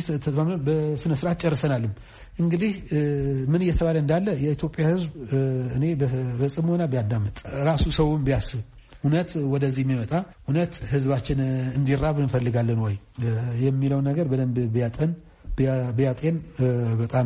በስነ ስርዓት ጨርሰናልም እንግዲህ ምን እየተባለ እንዳለ የኢትዮጵያ ሕዝብ እኔ በጽሞና ቢያዳምጥ ራሱ ሰውን ቢያስብ እውነት ወደዚህ የሚመጣ እውነት ህዝባችን እንዲራብ እንፈልጋለን ወይ የሚለው ነገር በደንብ ቢያጠን ቢያጤን በጣም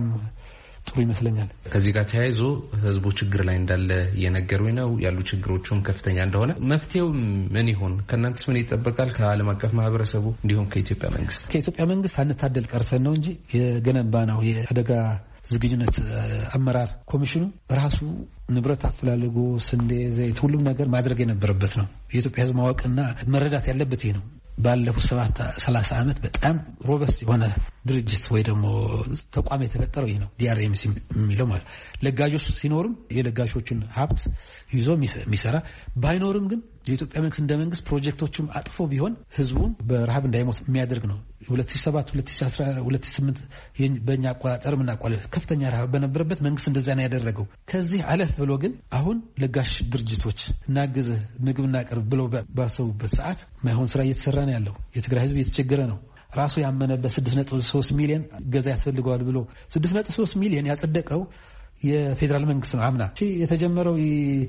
ጥሩ ይመስለኛል ከዚህ ጋር ተያይዞ ህዝቡ ችግር ላይ እንዳለ የነገሩኝ ነው ያሉ ችግሮቹም ከፍተኛ እንደሆነ መፍትሄው ምን ይሆን ከናንተስ ምን ይጠበቃል ከዓለም አቀፍ ማህበረሰቡ እንዲሁም ከኢትዮጵያ መንግስት ከኢትዮጵያ መንግስት አንታደል ቀርተን ነው እንጂ የገነባ ነው የአደጋ ዝግጁነት አመራር ኮሚሽኑ ራሱ ንብረት አፈላልጎ ስንዴ ዘይት ሁሉም ነገር ማድረግ የነበረበት ነው የኢትዮጵያ ህዝብ ማወቅና መረዳት ያለበት ይሄ ነው ባለፉት ሰላሳ አመት በጣም ሮበስት የሆነ ድርጅት ወይ ደግሞ ተቋም የተፈጠረው ይሄ ነው ዲአርኤምሲ የሚለው ማለት ለጋጆች ሲኖርም የለጋሾችን ሀብት ይዞ የሚሰራ ባይኖርም ግን የኢትዮጵያ መንግስት እንደ መንግስት ፕሮጀክቶችም አጥፎ ቢሆን ህዝቡን በረሃብ እንዳይሞት የሚያደርግ ነው ሁለት ሺህ ሰባት ሁለት ሺህ አስራ ሁለት ሺህ ስምንት በእኛ አቆጣጠር ምን አቋለ ከፍተኛ ረሃብ በነበረበት መንግስት እንደዛ ነው ያደረገው ከዚህ አለፍ ብሎ ግን አሁን ለጋሽ ድርጅቶች እናግዝ ምግብና ቅርብ ብለው ባሰቡበት ሰዓት ማይሆን ስራ እየተሰራ ነው ያለው የትግራይ ህዝብ እየተቸገረ ነው ራሱ ያመነበት ስድስት ነጥብ ሶስት ሚሊዮን ገዛ ያስፈልገዋል ብሎ ስድስት ነጥብ ሶስት ሚሊዮን ያጸደቀው የፌደራል መንግስት ነው አምና እሺ የተጀመረው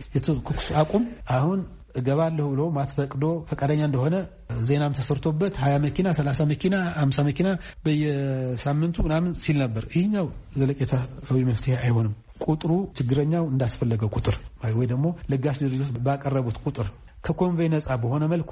የተኩስ አቁም አሁን ገባለሁ ብሎ ማትፈቅዶ ፈቃደኛ እንደሆነ ዜናም ተሰርቶበት ሀያ መኪና ሰላሳ መኪና ሃምሳ መኪና በየሳምንቱ ምናምን ሲል ነበር ይሄኛው ዘለቄታዊ መፍትሄ አይሆንም ቁጥሩ ችግረኛው እንዳስፈለገው ቁጥር ወይ ደግሞ ለጋሽ ድርጅቶች ባቀረቡት ቁጥር ከኮንቬይ ነፃ በሆነ መልኩ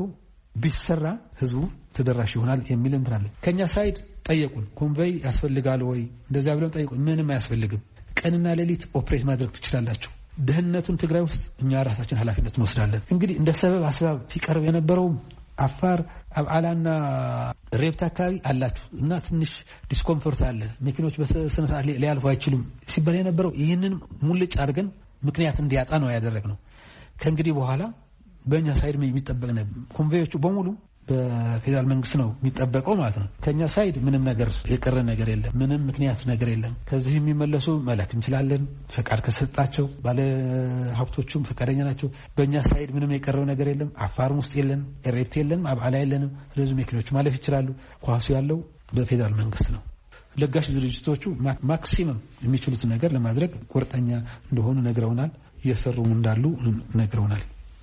ቢሰራ ህዝቡ ተደራሽ ይሆናል የሚል እንትን ከኛ ሳይድ ጠየቁን ኮንቬይ ያስፈልጋል ወይ እንደዛ ብለው ጠየቁን ምንም አያስፈልግም ቀንና ሌሊት ኦፕሬት ማድረግ ትችላላችሁ ደህንነቱን ትግራይ ውስጥ እኛ ራሳችን ኃላፊነት እንወስዳለን እንግዲህ እንደ ሰበብ አስባብ ሲቀርብ የነበረው አፋር አብዓላና ሬብታ አካባቢ አላችሁ እና ትንሽ ዲስኮምፎርት አለ መኪኖች በስነ ስርዓት ሊያልፉ አይችሉም ሲባል የነበረው ይሄንን ሙልጭ አድርገን ምክንያት እንዲያጣ ነው ያደረግነው ከእንግዲህ በኋላ በእኛ ሳይድ የሚጠበቅ ነው ኮንቬዮቹ በሙሉ በፌደራል መንግስት ነው የሚጠበቀው ማለት ነው ከኛ ሳይድ ምንም ነገር የቀረ ነገር የለም ምንም ምክንያት ነገር የለም ከዚህ የሚመለሱ መላክ እንችላለን ፈቃድ ከሰጣቸው ባለ ሀብቶቹም ፈቃደኛ ናቸው በእኛ ሳይድ ምንም የቀረው ነገር የለም አፋርም ውስጥ የለን ኤሬት የለን አብዓላ የለንም ስለዚህ መኪኖች ማለፍ ይችላሉ ኳሱ ያለው በፌደራል መንግስት ነው ለጋሽ ድርጅቶቹ ማክሲመም የሚችሉት ነገር ለማድረግ ቁርጠኛ እንደሆኑ ነግረውናል እየሰሩም እንዳሉ ነግረውናል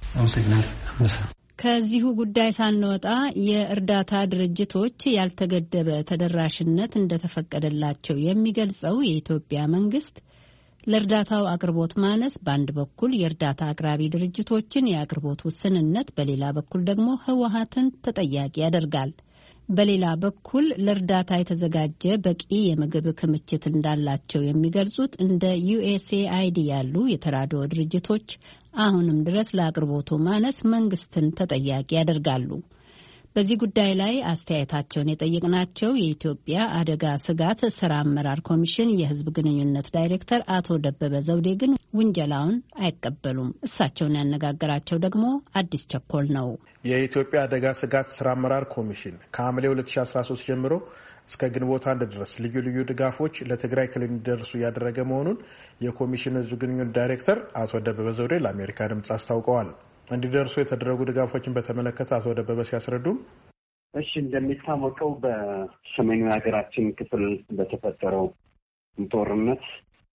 አመሰግናለሁ ከዚሁ ጉዳይ ሳንወጣ የእርዳታ ድርጅቶች ያልተገደበ ተደራሽነት እንደተፈቀደላቸው የሚገልጸው የኢትዮጵያ መንግስት ለእርዳታው አቅርቦት ማነስ በአንድ በኩል የእርዳታ አቅራቢ ድርጅቶችን የአቅርቦት ውስንነት በሌላ በኩል ደግሞ ህወሓትን ተጠያቂ ያደርጋል በሌላ በኩል ለእርዳታ የተዘጋጀ በቂ የምግብ ክምችት እንዳላቸው የሚገልጹት እንደ ዩኤስኤአይዲ ያሉ የተራድኦ ድርጅቶች አሁንም ድረስ ለአቅርቦቱ ማነስ መንግስትን ተጠያቂ ያደርጋሉ። በዚህ ጉዳይ ላይ አስተያየታቸውን የጠየቅናቸው የኢትዮጵያ አደጋ ስጋት ስራ አመራር ኮሚሽን የሕዝብ ግንኙነት ዳይሬክተር አቶ ደበበ ዘውዴ ግን ውንጀላውን አይቀበሉም። እሳቸውን ያነጋገራቸው ደግሞ አዲስ ቸኮል ነው። የኢትዮጵያ አደጋ ስጋት ስራ አመራር ኮሚሽን ከሐምሌ ሁለት ሺህ አስራ ሶስት ጀምሮ እስከ ግንቦት አንድ ድረስ ልዩ ልዩ ድጋፎች ለትግራይ ክልል እንዲደርሱ ያደረገ መሆኑን የኮሚሽኑ ሕዝብ ግንኙነት ዳይሬክተር አቶ ደበበ ዘውዴ ለአሜሪካ ድምጽ አስታውቀዋል። እንዲደርሱ የተደረጉ ድጋፎችን በተመለከተ አቶ ደበበ ሲያስረዱም እሺ፣ እንደሚታወቀው በሰሜኑ የሀገራችን ክፍል በተፈጠረው ጦርነት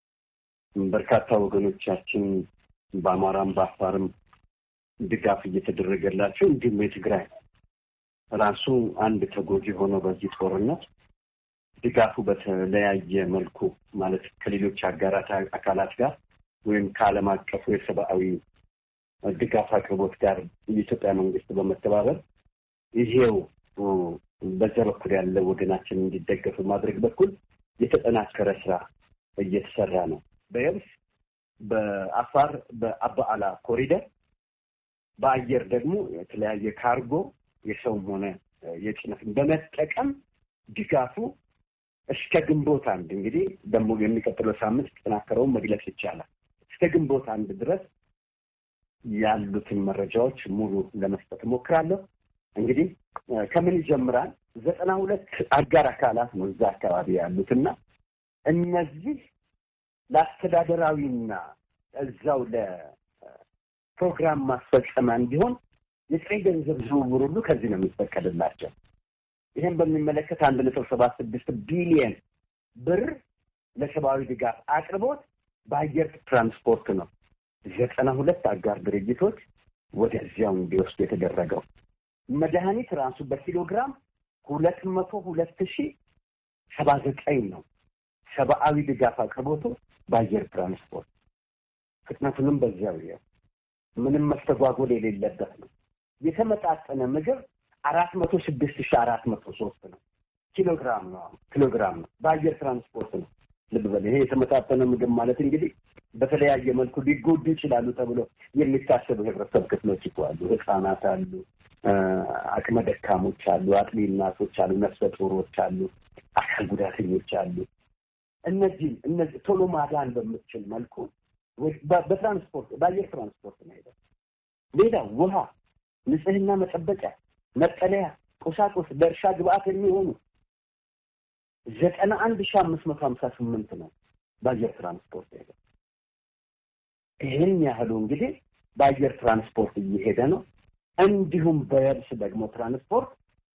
በርካታ ወገኖቻችን በአማራም በአፋርም ድጋፍ እየተደረገላቸው እንዲሁም የትግራይ ራሱ አንድ ተጎጂ ሆኖ በዚህ ጦርነት ድጋፉ በተለያየ መልኩ ማለት ከሌሎች አጋራት አካላት ጋር ወይም ከዓለም አቀፉ የሰብአዊ ድጋፍ አቅርቦት ጋር የኢትዮጵያ መንግስት በመተባበር ይሄው በዛ በኩል ያለው ወገናችን እንዲደገፍ ማድረግ በኩል የተጠናከረ ስራ እየተሰራ ነው። በየብስ በአፋር በአባዓላ ኮሪደር፣ በአየር ደግሞ የተለያየ ካርጎ የሰውም ሆነ የጭነት በመጠቀም ድጋፉ እስከ ግንቦት አንድ እንግዲህ ደግሞ የሚቀጥለው ሳምንት ተጠናከረውን መግለጽ ይቻላል። እስከ ግንቦት አንድ ድረስ ያሉትን መረጃዎች ሙሉ ለመስጠት ሞክራለሁ። እንግዲህ ከምን ይጀምራል? ዘጠና ሁለት አጋር አካላት ነው እዛ አካባቢ ያሉትና እነዚህ ለአስተዳደራዊና እዛው ለፕሮግራም ማስፈጸሚያ እንዲሆን የጥሬ ገንዘብ ዝውውር ሁሉ ከዚህ ነው የሚፈቀድላቸው። ይሄን በሚመለከት አንድ ነጥብ ሰባት ስድስት ቢሊዮን ብር ለሰብአዊ ድጋፍ አቅርቦት በአየር ትራንስፖርት ነው ዘጠና ሁለት አጋር ድርጅቶች ወደዚያው እንዲወስዱ የተደረገው። መድኃኒት ራሱ በኪሎግራም ሁለት መቶ ሁለት ሺህ ሰባ ዘጠኝ ነው። ሰብአዊ ድጋፍ አቅርቦቱ በአየር ትራንስፖርት ፍጥነቱንም በዚያው ይያል ምንም መስተጓጎል የሌለበት ነው። የተመጣጠነ ምግብ አራት መቶ ስድስት ሺህ አራት መቶ ሶስት ነው። ኪሎግራም ነው ኪሎግራም ነው በአየር ትራንስፖርት ነው። ልብ በል ይሄ የተመጣጠነ ምግብ ማለት እንግዲህ በተለያየ መልኩ ሊጎዱ ይችላሉ ተብሎ የሚታሰቡ ህብረተሰብ ክፍሎች ይባላሉ። ህፃናት አሉ፣ አቅመ ደካሞች አሉ፣ አጥቢ እናቶች አሉ፣ ነፍሰ ጡሮች አሉ፣ አካል ጉዳተኞች አሉ። እነዚህ እነዚህ ቶሎ ማዳን በምትችል መልኩ በትራንስፖርት በአየር ትራንስፖርት ነው ሄደ። ሌላ ውሃ፣ ንጽህና መጠበቂያ፣ መጠለያ፣ ቁሳቁስ ለእርሻ ግብአት የሚሆኑ ዘጠና አንድ ሺህ አምስት መቶ ሀምሳ ስምንት ነው በአየር ትራንስፖርት ሄደ። ይህን ያህሉ እንግዲህ በአየር ትራንስፖርት እየሄደ ነው። እንዲሁም በየብስ ደግሞ ትራንስፖርት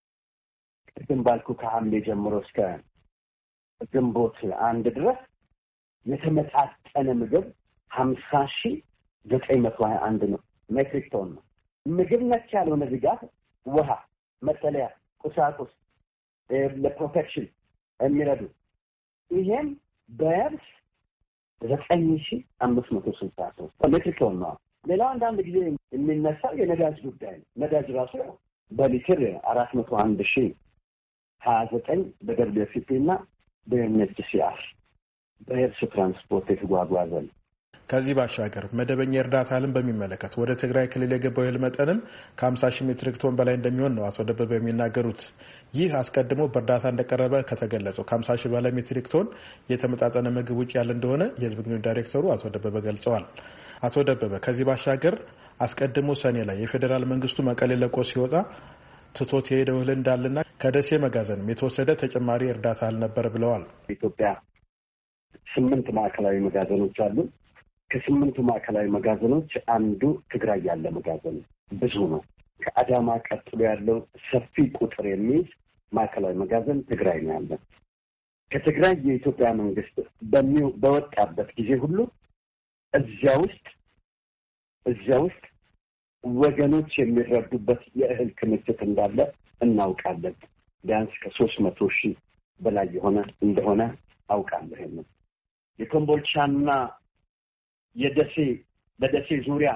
ቅድም ባልኩ ከሐምሌ ጀምሮ እስከ ግንቦት አንድ ድረስ የተመጣጠነ ምግብ ሀምሳ ሺህ ዘጠኝ መቶ ሀያ አንድ ነው ሜትሪክ ቶን ነው። ምግብ ነክ ያልሆነ ድጋፍ ውሃ፣ መጠለያ፣ ቁሳቁስ ለፕሮቴክሽን የሚረዱ ይሄም በየብስ ዘጠኝ ሺህ አምስት መቶ ስልሳ ሶስት ሜትሪክ ቶን ነው። ሌላው አንዳንድ ጊዜ የሚነሳው የነዳጅ ጉዳይ ነው። ነዳጅ ራሱ በሊትር አራት መቶ አንድ ሺህ ሀያ ዘጠኝ በደብሊው ኤፍ ፒ እና በኤንኤችሲአር በየብስ ትራንስፖርት የተጓጓዘ ነው። ከዚህ ባሻገር መደበኛ እርዳታ አለም በሚመለከት ወደ ትግራይ ክልል የገባው እህል መጠንም ከሀምሳ ሺህ ሜትሪክ ቶን በላይ እንደሚሆን ነው አቶ ደበበ የሚናገሩት። ይህ አስቀድሞ በእርዳታ እንደቀረበ ከተገለጸው ከሀምሳ ሺህ በላይ ሜትሪክ ቶን የተመጣጠነ ምግብ ውጭ ያለ እንደሆነ የህዝብ ግንኙነት ዳይሬክተሩ አቶ ደበበ ገልጸዋል። አቶ ደበበ ከዚህ ባሻገር አስቀድሞ ሰኔ ላይ የፌዴራል መንግስቱ መቀሌ ለቆ ሲወጣ ትቶት የሄደው እህል እንዳለና ከደሴ መጋዘንም የተወሰደ ተጨማሪ እርዳታ አልነበር ብለዋል። ኢትዮጵያ ስምንት ማዕከላዊ መጋዘኖች አሉ። ከስምንቱ ማዕከላዊ መጋዘኖች አንዱ ትግራይ ያለ መጋዘን ብዙ ነው። ከአዳማ ቀጥሎ ያለው ሰፊ ቁጥር የሚይዝ ማዕከላዊ መጋዘን ትግራይ ነው ያለው። ከትግራይ የኢትዮጵያ መንግስት በወጣበት ጊዜ ሁሉ እዚያ ውስጥ እዚያ ውስጥ ወገኖች የሚረዱበት የእህል ክምችት እንዳለ እናውቃለን። ቢያንስ ከሶስት መቶ ሺህ በላይ የሆነ እንደሆነ አውቃለሁ። የኮምቦልቻና የደሴ በደሴ ዙሪያ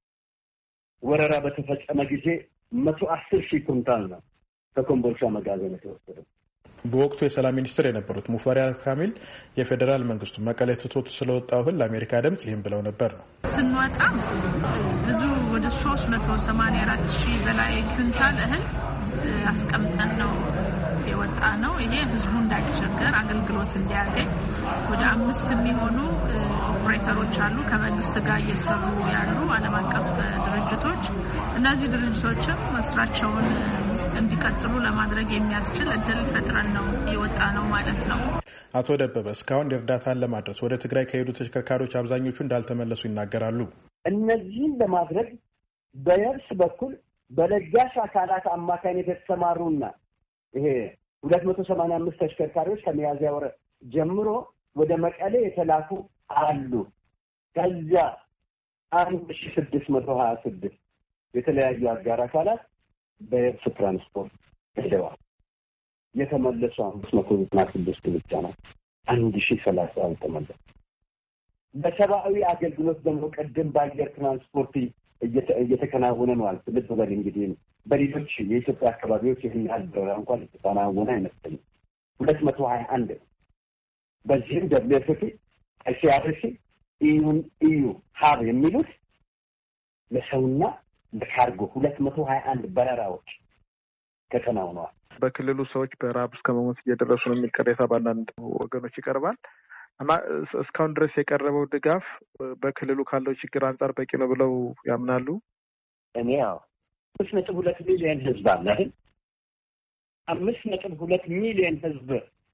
ወረራ በተፈጸመ ጊዜ መቶ አስር ሺህ ኩንታል ነው ከኮምቦልቻ መጋዘን የተወሰደው። በወቅቱ የሰላም ሚኒስትር የነበሩት ሙፈሪያት ካሚል የፌዴራል መንግስቱ መቀሌ ትቶት ስለወጣው እህል ለአሜሪካ ድምጽ ይህን ብለው ነበር ነው ስንወጣ ብዙ ወደ ሶስት መቶ ሰማንያ አራት ሺህ በላይ ኩንታል እህል አስቀምጠን ነው የወጣ ነው። ይሄ ህዝቡ እንዳይቸገር አገልግሎት እንዲያገኝ ወደ አምስት የሚሆኑ ኦፕሬተሮች አሉ ከመንግስት ጋር እየሰሩ ያሉ ዓለም አቀፍ ድርጅቶች። እነዚህ ድርጅቶችም መስራቸውን እንዲቀጥሉ ለማድረግ የሚያስችል እድል ፈጥረን ነው የወጣ ነው ማለት ነው። አቶ ደበበ እስካሁን እርዳታን ለማድረስ ወደ ትግራይ ከሄዱ ተሽከርካሪዎች አብዛኞቹ እንዳልተመለሱ ይናገራሉ። እነዚህን ለማድረግ በየብስ በኩል በለጋሽ አካላት አማካኝነት የተሰማሩና ይሄ ሁለት መቶ ሰማንያ አምስት ተሽከርካሪዎች ከሚያዝያ ወር ጀምሮ ወደ መቀሌ የተላኩ አሉ። ከዚያ አንድ ሺህ ስድስት መቶ ሀያ ስድስት የተለያዩ አጋር አካላት በየብስ ትራንስፖርት ሄደዋል። የተመለሱ አምስት መቶ ዘጠና ስድስት ብቻ ነው። አንድ ሺህ ሰላሳ አልተመለሱ። በሰብአዊ አገልግሎት ደግሞ ቀደም በአየር ትራንስፖርት እየተከናወነ ነው አልኩ። ልብ በል እንግዲህ በሌሎች የኢትዮጵያ አካባቢዎች ይህን ያህል በረራ እንኳን የተከናወነ አይመስለኝም። ሁለት መቶ ሀያ አንድ በዚህም ደብሊው ኤፍ ፒ አይሲአርሲ ኢዩን ኢዩ ሀብ የሚሉት ለሰውና ለካርጎ ሁለት መቶ ሀያ አንድ በረራዎች ተከናውነዋል። በክልሉ ሰዎች በረሃብ እስከ መሞት እየደረሱ ነው የሚል ቅሬታ በአንዳንድ ወገኖች ይቀርባል እና እስካሁን ድረስ የቀረበው ድጋፍ በክልሉ ካለው ችግር አንጻር በቂ ነው ብለው ያምናሉ? እኔ ያው አምስት ነጥብ ሁለት ሚሊዮን ህዝብ አለ አይደል? አምስት ነጥብ ሁለት ሚሊዮን ህዝብ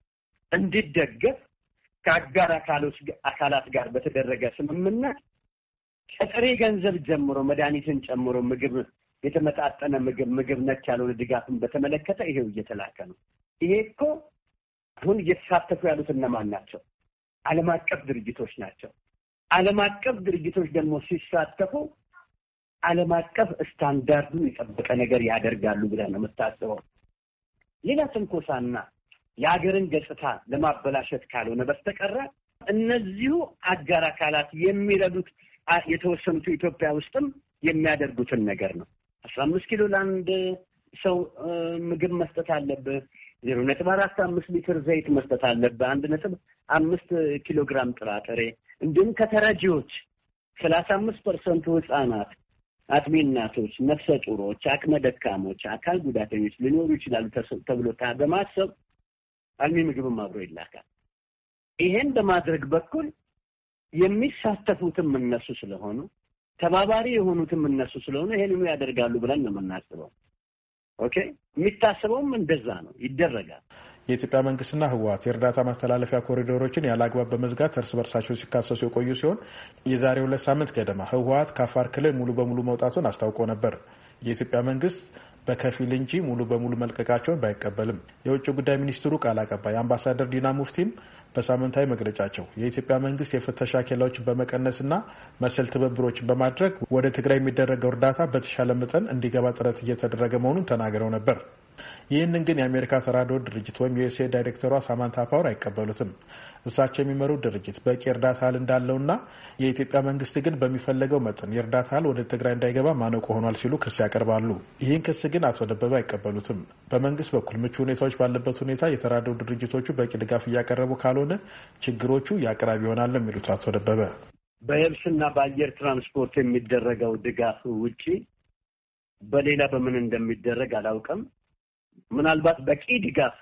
እንዲደገፍ ከአጋር አካላት ጋር በተደረገ ስምምነት ከጥሬ ገንዘብ ጀምሮ መድኃኒትን ጨምሮ ምግብ የተመጣጠነ ምግብ ምግብ ነክ ያልሆነ ድጋፍን በተመለከተ ይሄው እየተላከ ነው። ይሄ እኮ አሁን እየተሳተፉ ያሉት እነማን ናቸው? ዓለም አቀፍ ድርጅቶች ናቸው። ዓለም አቀፍ ድርጅቶች ደግሞ ሲሳተፉ ዓለም አቀፍ ስታንዳርዱን የጠበቀ ነገር ያደርጋሉ ብለን ነው የምታስበው። ሌላ ትንኮሳና የሀገርን ገጽታ ለማበላሸት ካልሆነ በስተቀር እነዚሁ አጋር አካላት የሚረዱት የተወሰኑት ኢትዮጵያ ውስጥም የሚያደርጉትን ነገር ነው። አስራ አምስት ኪሎ ለአንድ ሰው ምግብ መስጠት አለበት። ዜሮ ነጥብ አራት አምስት ሊትር ዘይት መስጠት አለበት። አንድ ነጥብ አምስት ኪሎ ግራም ጥራጥሬ። እንዲሁም ከተረጂዎች ሰላሳ አምስት ፐርሰንት ህጻናት፣ አጥቢ እናቶች፣ ነፍሰ ጡሮች፣ አቅመ ደካሞች፣ አካል ጉዳተኞች ሊኖሩ ይችላሉ ተብሎ በማሰብ አልሚ ምግብም አብሮ ይላካል። ይሄን በማድረግ በኩል የሚሳተፉትም እነሱ ስለሆኑ ተባባሪ የሆኑትም እነሱ ስለሆነ ይሄንኑ ያደርጋሉ ብለን ነው የምናስበው። ኦኬ፣ የሚታሰበውም እንደዛ ነው፣ ይደረጋል። የኢትዮጵያ መንግስትና ህወሓት የእርዳታ ማስተላለፊያ ኮሪዶሮችን ያለአግባብ በመዝጋት እርስ በርሳቸው ሲካሰሱ የቆዩ ሲሆን የዛሬ ሁለት ሳምንት ገደማ ህወሓት ከአፋር ክልል ሙሉ በሙሉ መውጣቱን አስታውቆ ነበር። የኢትዮጵያ መንግስት በከፊል እንጂ ሙሉ በሙሉ መልቀቃቸውን ባይቀበልም የውጭ ጉዳይ ሚኒስትሩ ቃል አቀባይ አምባሳደር ዲና ሙፍቲም በሳምንታዊ መግለጫቸው የኢትዮጵያ መንግስት የፍተሻ ኬላዎችን በመቀነስና መሰል ትብብሮችን በማድረግ ወደ ትግራይ የሚደረገው እርዳታ በተሻለ መጠን እንዲገባ ጥረት እየተደረገ መሆኑን ተናግረው ነበር። ይህንን ግን የአሜሪካ ተራድኦ ድርጅት ወይም ዩኤስኤ ዳይሬክተሯ ሳማንታ ፓወር አይቀበሉትም። እሳቸው የሚመሩት ድርጅት በቂ እርዳታ እህል እንዳለውና የኢትዮጵያ መንግስት ግን በሚፈለገው መጠን የእርዳታ እህል ወደ ትግራይ እንዳይገባ ማነቆ ሆኗል ሲሉ ክስ ያቀርባሉ። ይህን ክስ ግን አቶ ደበበ አይቀበሉትም። በመንግስት በኩል ምቹ ሁኔታዎች ባለበት ሁኔታ የተራድኦ ድርጅቶቹ በቂ ድጋፍ እያቀረቡ ካልሆነ ችግሮቹ የአቅራቢ ይሆናል ነው የሚሉት አቶ ደበበ። በየብስና በአየር ትራንስፖርት የሚደረገው ድጋፍ ውጪ በሌላ በምን እንደሚደረግ አላውቅም። ምናልባት በቂ ድጋፍ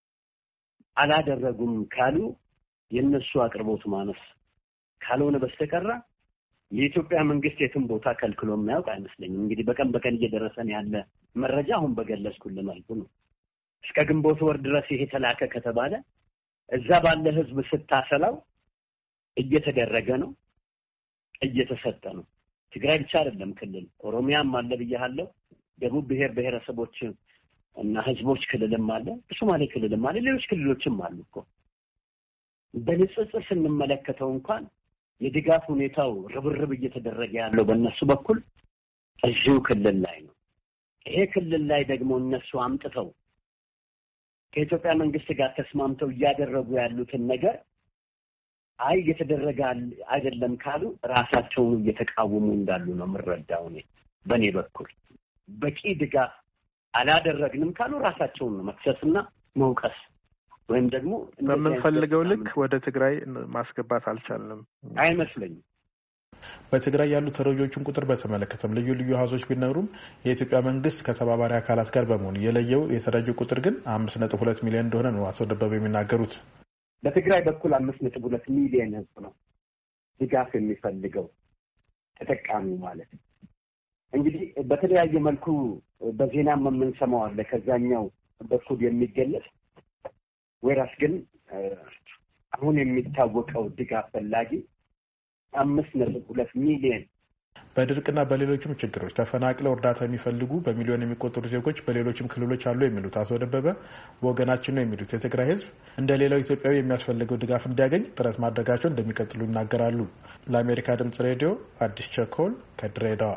አላደረጉም ካሉ የነሱ አቅርቦት ማነስ ካልሆነ በስተቀር የኢትዮጵያ መንግስት የትም ቦታ ከልክሎ የሚያውቅ አይመስለኝም። እንግዲህ በቀን በቀን እየደረሰን ያለ መረጃ አሁን በገለጽኩልህ መልኩ ነው። እስከ ግንቦት ወር ድረስ ይሄ ተላከ ከተባለ እዛ ባለ ህዝብ ስታሰላው እየተደረገ ነው፣ እየተሰጠ ነው። ትግራይ ብቻ አይደለም ክልል፣ ኦሮሚያም አለ ብያለሁ። ደቡብ ብሔር ብሔረሰቦች እና ህዝቦች ክልልም አለ፣ ሶማሌ ክልልም አለ፣ ሌሎች ክልሎችም አሉ እኮ። በንጽጽር ስንመለከተው እንኳን የድጋፍ ሁኔታው ርብርብ እየተደረገ ያለው በእነሱ በኩል እዚሁ ክልል ላይ ነው። ይሄ ክልል ላይ ደግሞ እነሱ አምጥተው ከኢትዮጵያ መንግስት ጋር ተስማምተው እያደረጉ ያሉትን ነገር አይ እየተደረገ አይደለም ካሉ ራሳቸውን እየተቃወሙ እንዳሉ ነው የምረዳው እኔ። በእኔ በኩል በቂ ድጋፍ አላደረግንም ካሉ ራሳቸውን መክሰስና መውቀስ ወይም ደግሞ በምንፈልገው ልክ ወደ ትግራይ ማስገባት አልቻልንም አይመስለኝም። በትግራይ ያሉ ተረጂዎችን ቁጥር በተመለከተም ልዩ ልዩ ሀዞች ቢነሩም የኢትዮጵያ መንግስት ከተባባሪ አካላት ጋር በመሆን የለየው የተረጂ ቁጥር ግን አምስት ነጥብ ሁለት ሚሊዮን እንደሆነ ነው አቶ ደበበ የሚናገሩት። በትግራይ በኩል አምስት ነጥብ ሁለት ሚሊዮን ህዝብ ነው ድጋፍ የሚፈልገው ተጠቃሚ ማለት ነው። እንግዲህ በተለያየ መልኩ በዜና የምንሰማው አለ ከዛኛው በኩል የሚገለጽ ወራስ ግን አሁን የሚታወቀው ድጋፍ ፈላጊ አምስት ነጥብ ሁለት ሚሊዮን በድርቅና በሌሎችም ችግሮች ተፈናቅለው እርዳታ የሚፈልጉ በሚሊዮን የሚቆጠሩ ዜጎች በሌሎችም ክልሎች አሉ የሚሉት አቶ ደበበ ወገናችን ነው የሚሉት የትግራይ ህዝብ እንደ ሌላው ኢትዮጵያዊ የሚያስፈልገው ድጋፍ እንዲያገኝ ጥረት ማድረጋቸው እንደሚቀጥሉ ይናገራሉ። ለአሜሪካ ድምጽ ሬዲዮ አዲስ ቸኮል ከድሬዳዋ።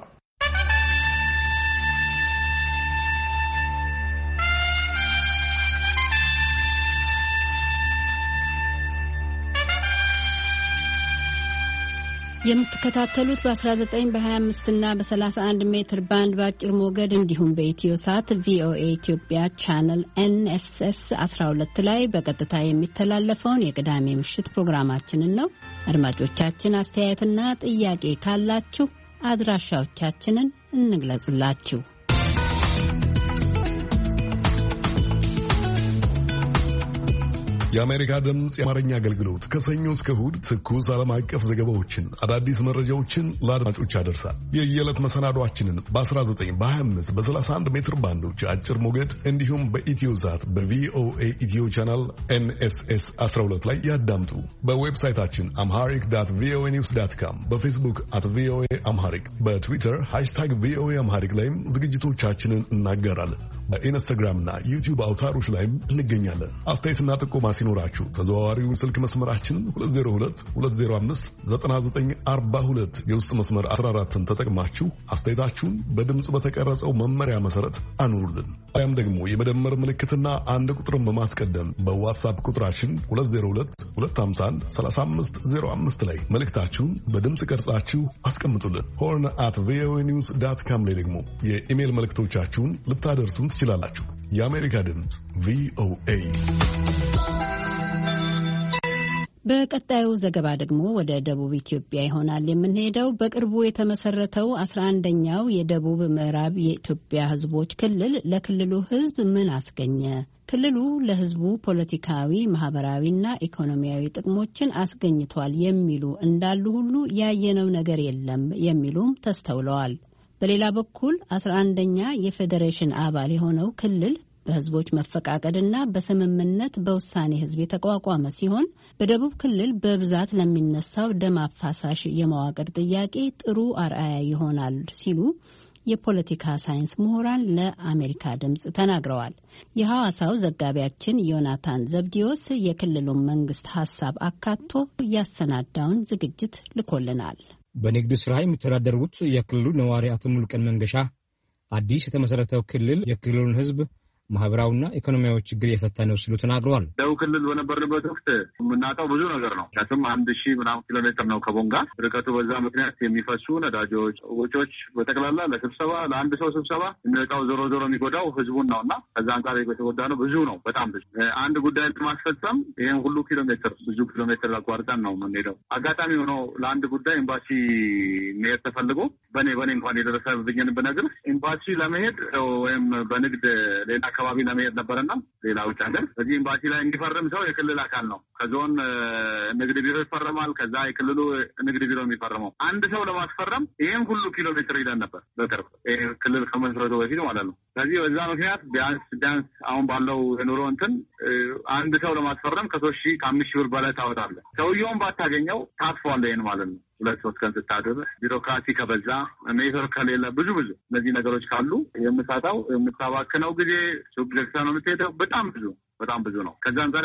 የምትከታተሉት በ19 በ25 እና በ31 ሜትር ባንድ ባጭር ሞገድ እንዲሁም በኢትዮ ሳት ቪኦኤ ኢትዮጵያ ቻነል ኤን ኤስ ኤስ አስራ ሁለት ላይ በቀጥታ የሚተላለፈውን የቅዳሜ ምሽት ፕሮግራማችንን ነው። አድማጮቻችን አስተያየትና ጥያቄ ካላችሁ አድራሻዎቻችንን እንግለጽላችሁ። የአሜሪካ ድምጽ የአማርኛ አገልግሎት ከሰኞ እስከ እሁድ ትኩስ ዓለም አቀፍ ዘገባዎችን፣ አዳዲስ መረጃዎችን ለአድማጮች ያደርሳል። የየዕለት መሰናዷችንን በ19 በ25 በ31 ሜትር ባንዶች አጭር ሞገድ እንዲሁም በኢትዮ ዛት በቪኦኤ ኢትዮ ቻናል ኤን ኤስ ኤስ አስራ ሁለት ላይ ያዳምጡ። በዌብሳይታችን አምሃሪክ ዳት ቪኦኤ ኒውስ ዳት ካም፣ በፌስቡክ አት ቪኦኤ አምሃሪክ፣ በትዊተር ሃሽታግ ቪኦኤ አምሃሪክ ላይም ዝግጅቶቻችንን እናጋራለን። በኢንስታግራም እና ዩቲዩብ አውታሮች ላይም እንገኛለን። አስተያየትና ጥቆማ ሲኖራችሁ ተዘዋዋሪውን ስልክ መስመራችን ሁለት ዜሮ ሁለት ሁለት ዜሮ አምስት ዘጠና ዘጠኝ አርባ ሁለት የውስጥ መስመር አስራ አራትን ተጠቅማችሁ አስተያየታችሁን በድምጽ በተቀረጸው መመሪያ መሰረት አኑሩልን። ያም ደግሞ የመደመር ምልክትና አንድ ቁጥርን በማስቀደም በዋትስአፕ ቁጥራችን ሁለት ዜሮ ሁለት ሁለት አምሳ አንድ ሰላሳ አምስት ዜሮ አምስት ላይ መልእክታችሁን በድምጽ ቀርጻችሁ አስቀምጡልን። ሆርን አት ቪኦኤ ኒውስ ዳት ካም ላይ ደግሞ የኢሜል መልእክቶቻችሁን ልታደርሱን ትችላላችሁ። የአሜሪካ ድምጽ ቪኦኤ። በቀጣዩ ዘገባ ደግሞ ወደ ደቡብ ኢትዮጵያ ይሆናል የምንሄደው። በቅርቡ የተመሰረተው አስራ አንደኛው የደቡብ ምዕራብ የኢትዮጵያ ሕዝቦች ክልል ለክልሉ ሕዝብ ምን አስገኘ? ክልሉ ለሕዝቡ ፖለቲካዊ፣ ማህበራዊና ኢኮኖሚያዊ ጥቅሞችን አስገኝቷል የሚሉ እንዳሉ ሁሉ ያየነው ነገር የለም የሚሉም ተስተውለዋል። በሌላ በኩል አስራ አንደኛ የፌዴሬሽን አባል የሆነው ክልል በህዝቦች መፈቃቀድና በስምምነት በውሳኔ ህዝብ የተቋቋመ ሲሆን በደቡብ ክልል በብዛት ለሚነሳው ደም አፋሳሽ የመዋቅር ጥያቄ ጥሩ አርአያ ይሆናል ሲሉ የፖለቲካ ሳይንስ ምሁራን ለአሜሪካ ድምጽ ተናግረዋል። የሐዋሳው ዘጋቢያችን ዮናታን ዘብዲዮስ የክልሉን መንግስት ሐሳብ አካቶ ያሰናዳውን ዝግጅት ልኮልናል። በንግድ ስራ የሚተዳደሩት የክልሉ ነዋሪ አቶ ሙሉቀን መንገሻ አዲስ የተመሰረተው ክልል የክልሉን ህዝብ ማህበራዊና ኢኮኖሚያዊ ችግር የፈታ ነው ሲሉ ተናግረዋል። ደቡብ ክልል በነበርንበት ወቅት የምናጣው ብዙ ነገር ነው። ከስም አንድ ሺህ ምናምን ኪሎ ሜትር ነው ከቦንጋ ርቀቱ። በዛ ምክንያት የሚፈሱ ነዳጆች፣ ወጪዎች በጠቅላላ ለስብሰባ ለአንድ ሰው ስብሰባ የሚወጣው ዞሮ ዞሮ የሚጎዳው ህዝቡን ነው እና ከዛ አንጻር የተጎዳ ነው ብዙ ነው፣ በጣም ብዙ። አንድ ጉዳይ ለማስፈጸም ይህን ሁሉ ኪሎ ሜትር ብዙ ኪሎ ሜትር አቋርጠን ነው የምንሄደው። አጋጣሚ ሆኖ ለአንድ ጉዳይ ኤምባሲ መሄድ ተፈልጎ በኔ በኔ እንኳን የደረሰብኝን ብነግር ኤምባሲ ለመሄድ ወይም በንግድ ሌላ አካባቢ ለመሄድ ነበርና ሌላ ውጭ ሀገር እዚህ ኤምባሲ ላይ እንዲፈርም ሰው የክልል አካል ነው። ከዞን ንግድ ቢሮ ይፈርማል። ከዛ የክልሉ ንግድ ቢሮ የሚፈርመው አንድ ሰው ለማስፈረም ይሄን ሁሉ ኪሎ ሜትር ሄደን ነበር በቅርብ ክልል ከመስረቱ በፊት ማለት ነው። ስለዚህ በዛ ምክንያት ቢያንስ ቢያንስ አሁን ባለው የኑሮ እንትን አንድ ሰው ለማስፈረም ከሶስት ሺህ ከአምስት ሺህ ብር በላይ ታወጣለህ። ሰውየውን ባታገኘው ታጥፏል ይሄን ማለት ነው። ሁለት ሶስት ቀን ስታደር ቢሮክራሲ ከበዛ ኔትወርክ ከሌለ ብዙ ብዙ እነዚህ ነገሮች ካሉ የምሳታው የምታባክነው ጊዜ ሱቅ ዘግተህ ነው የምትሄደው። በጣም ብዙ በጣም ብዙ ነው። ከዛ አንጻር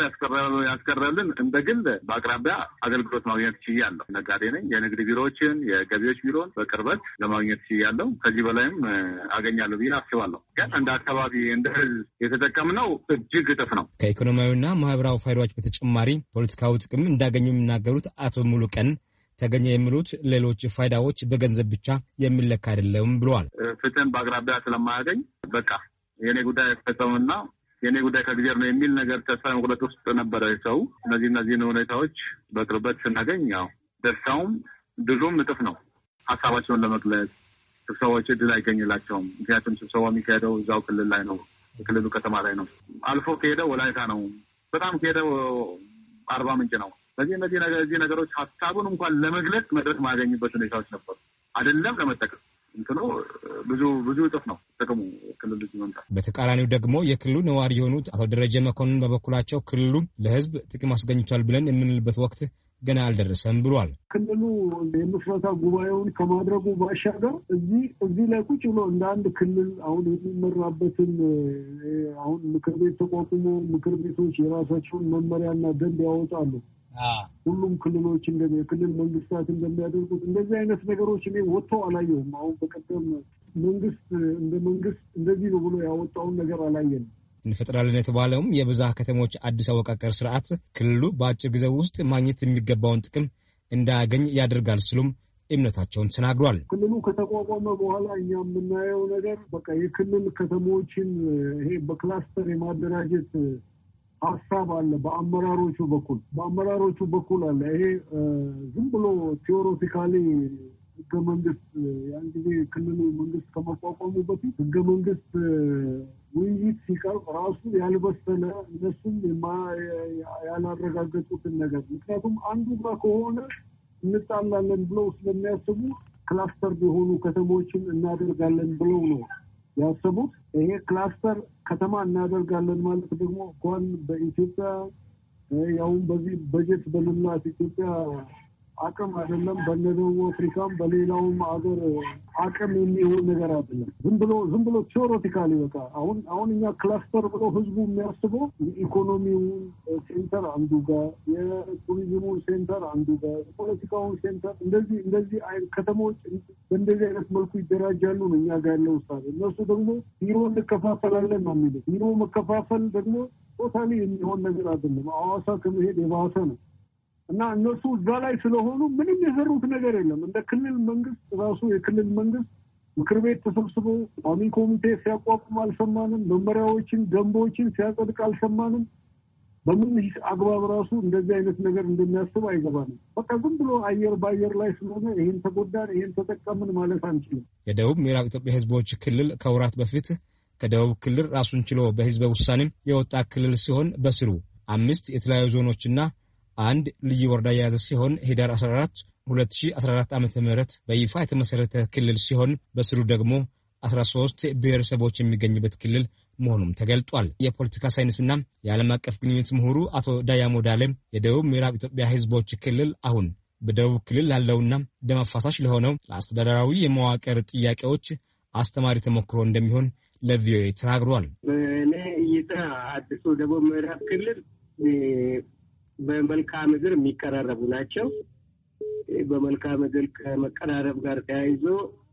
ያስቀረልን እንደ ግል በአቅራቢያ አገልግሎት ማግኘት ችያለሁ። ነጋዴ ነኝ። የንግድ ቢሮዎችን የገቢዎች ቢሮን በቅርበት ለማግኘት ችያለሁ። ከዚህ በላይም አገኛለሁ ብዬ አስባለሁ። ግን እንደ አካባቢ እንደ ህዝብ የተጠቀምነው እጅግ እጥፍ ነው። ከኢኮኖሚያዊና ማህበራዊ ፋይዳዎች በተጨማሪ ፖለቲካዊ ጥቅም እንዳገኙ የሚናገሩት አቶ ሙሉቀን ተገኘ የሚሉት ሌሎች ፋይዳዎች በገንዘብ ብቻ የሚለካ አይደለም ብለዋል። ፍትህን በአቅራቢያ ስለማያገኝ በቃ የኔ ጉዳይ ፈጸምና የኔ ጉዳይ ከጊዜር ነው የሚል ነገር ተስፋ መቁረጥ ውስጥ ነበረ ሰው። እነዚህ እነዚህን ሁኔታዎች በቅርበት ስናገኝ ያው ደስታውም ድሉም እጥፍ ነው። ሀሳባቸውን ለመግለጽ ስብሰባዎች እድል አይገኝላቸውም። ምክንያቱም ስብሰባው የሚካሄደው እዛው ክልል ላይ ነው፣ የክልሉ ከተማ ላይ ነው። አልፎ ከሄደው ወላይታ ነው፣ በጣም ከሄደው አርባ ምንጭ ነው። ስለዚህ እነዚህ እነዚህ ነገሮች ሀሳቡን እንኳን ለመግለጽ መድረክ ማያገኙበት ሁኔታዎች ነበሩ። አይደለም ለመጠቀም እንትኑ ብዙ ብዙ እጥፍ ነው ጥቅሙ ክልሉ ሲመጣ። በተቃራኒው ደግሞ የክልሉ ነዋሪ የሆኑት አቶ ደረጀ መኮንን በበኩላቸው ክልሉ ለህዝብ ጥቅም አስገኝቷል ብለን የምንልበት ወቅት ገና አልደረሰም ብሏል። ክልሉ የምስረታ ጉባኤውን ከማድረጉ ባሻገር እዚህ እዚህ ላይ ቁጭ ብሎ እንደ አንድ ክልል አሁን የሚመራበትን አሁን ምክር ቤት ተቋቁሞ ምክር ቤቶች የራሳቸውን መመሪያና ደንብ ያወጣሉ። ሁሉም ክልሎች እንደ የክልል መንግስታት እንደሚያደርጉት እንደዚህ አይነት ነገሮች እኔ ወጥተው አላየሁም። አሁን በቀደም መንግስት እንደ መንግስት እንደዚህ ነው ብሎ ያወጣውን ነገር አላየንም። እንፈጥራለን የተባለውም የብዝሃ ከተሞች አዲስ አወቃቀር ስርዓት ክልሉ በአጭር ጊዜ ውስጥ ማግኘት የሚገባውን ጥቅም እንዳያገኝ ያደርጋል ሲሉም እምነታቸውን ተናግሯል። ክልሉ ከተቋቋመ በኋላ እኛ የምናየው ነገር በቃ የክልል ከተሞችን ይሄ በክላስተር የማደራጀት ሀሳብ አለ። በአመራሮቹ በኩል በአመራሮቹ በኩል አለ። ይሄ ዝም ብሎ ቴዎሬቲካሊ ህገ መንግስት ያን ጊዜ ክልሉ መንግስት ከመቋቋሙ በፊት ህገ መንግስት ውይይት ሲቀርብ ራሱ ያልበሰለ እነሱም ያላረጋገጡትን ነገር ምክንያቱም አንዱ ጋር ከሆነ እንጣላለን ብለው ስለሚያስቡ ክላስተር የሆኑ ከተሞችን እናደርጋለን ብለው ነው ያሰቡት። ይሄ ክላስተር ከተማ እናደርጋለን ማለት ደግሞ እንኳን በኢትዮጵያ ያው በዚህ በጀት በልማት ኢትዮጵያ አቅም አይደለም፣ በደቡብ አፍሪካም በሌላውም ሀገር አቅም የሚሆን ነገር አይደለም። ዝም ብሎ ዝም ብሎ ቴዎሬቲካሊ በቃ አሁን አሁን እኛ ክላስተር ብሎ ህዝቡ የሚያስበው የኢኮኖሚውን ሴንተር አንዱ ጋር፣ የቱሪዝሙን ሴንተር አንዱ ጋር፣ የፖለቲካውን ሴንተር እንደዚህ እንደዚህ አይነት ከተሞች በእንደዚህ አይነት መልኩ ይደራጃሉ ነው እኛ ጋር ያለው ውሳኔ። እነሱ ደግሞ ቢሮ እንከፋፈላለን ነው የሚሉት። ቢሮ መከፋፈል ደግሞ ቶታሊ የሚሆን ነገር አይደለም። ሐዋሳ ከመሄድ የባሰ ነው። እና እነሱ እዛ ላይ ስለሆኑ ምንም የሰሩት ነገር የለም። እንደ ክልል መንግስት ራሱ የክልል መንግስት ምክር ቤት ተሰብስቦ ቋሚ ኮሚቴ ሲያቋቁም አልሰማንም። መመሪያዎችን፣ ደንቦችን ሲያጸድቅ አልሰማንም። በምን አግባብ ራሱ እንደዚህ አይነት ነገር እንደሚያስብ አይገባንም። በቃ ዝም ብሎ አየር በአየር ላይ ስለሆነ ይሄን ተጎዳን ይሄን ተጠቀምን ማለት አንችልም። የደቡብ ምዕራብ ኢትዮጵያ ህዝቦች ክልል ከወራት በፊት ከደቡብ ክልል ራሱን ችሎ በህዝበ ውሳኔ የወጣ ክልል ሲሆን በስሩ አምስት የተለያዩ ዞኖችና አንድ ልዩ ወረዳ የያዘ ሲሆን ህዳር አስራ አራት ሁለት ሺህ አስራ አራት ዓመተ ምህረት በይፋ የተመሰረተ ክልል ሲሆን በስሩ ደግሞ አስራ ሶስት ብሔረሰቦች የሚገኝበት ክልል መሆኑም ተገልጧል። የፖለቲካ ሳይንስና የዓለም አቀፍ ግንኙነት ምሁሩ አቶ ዳያሞ ዳለም የደቡብ ምዕራብ ኢትዮጵያ ህዝቦች ክልል አሁን በደቡብ ክልል ላለውና ደም አፋሳሽ ለሆነው ለአስተዳደራዊ የመዋቅር ጥያቄዎች አስተማሪ ተሞክሮ እንደሚሆን ለቪኦኤ ተናግሯል። በእኔ እይታ አዲሱ ደቡብ ምዕራብ ክልል በመልክዓ ምድር የሚቀራረቡ ናቸው። በመልክዓ ምድር ከመቀራረብ ጋር ተያይዞ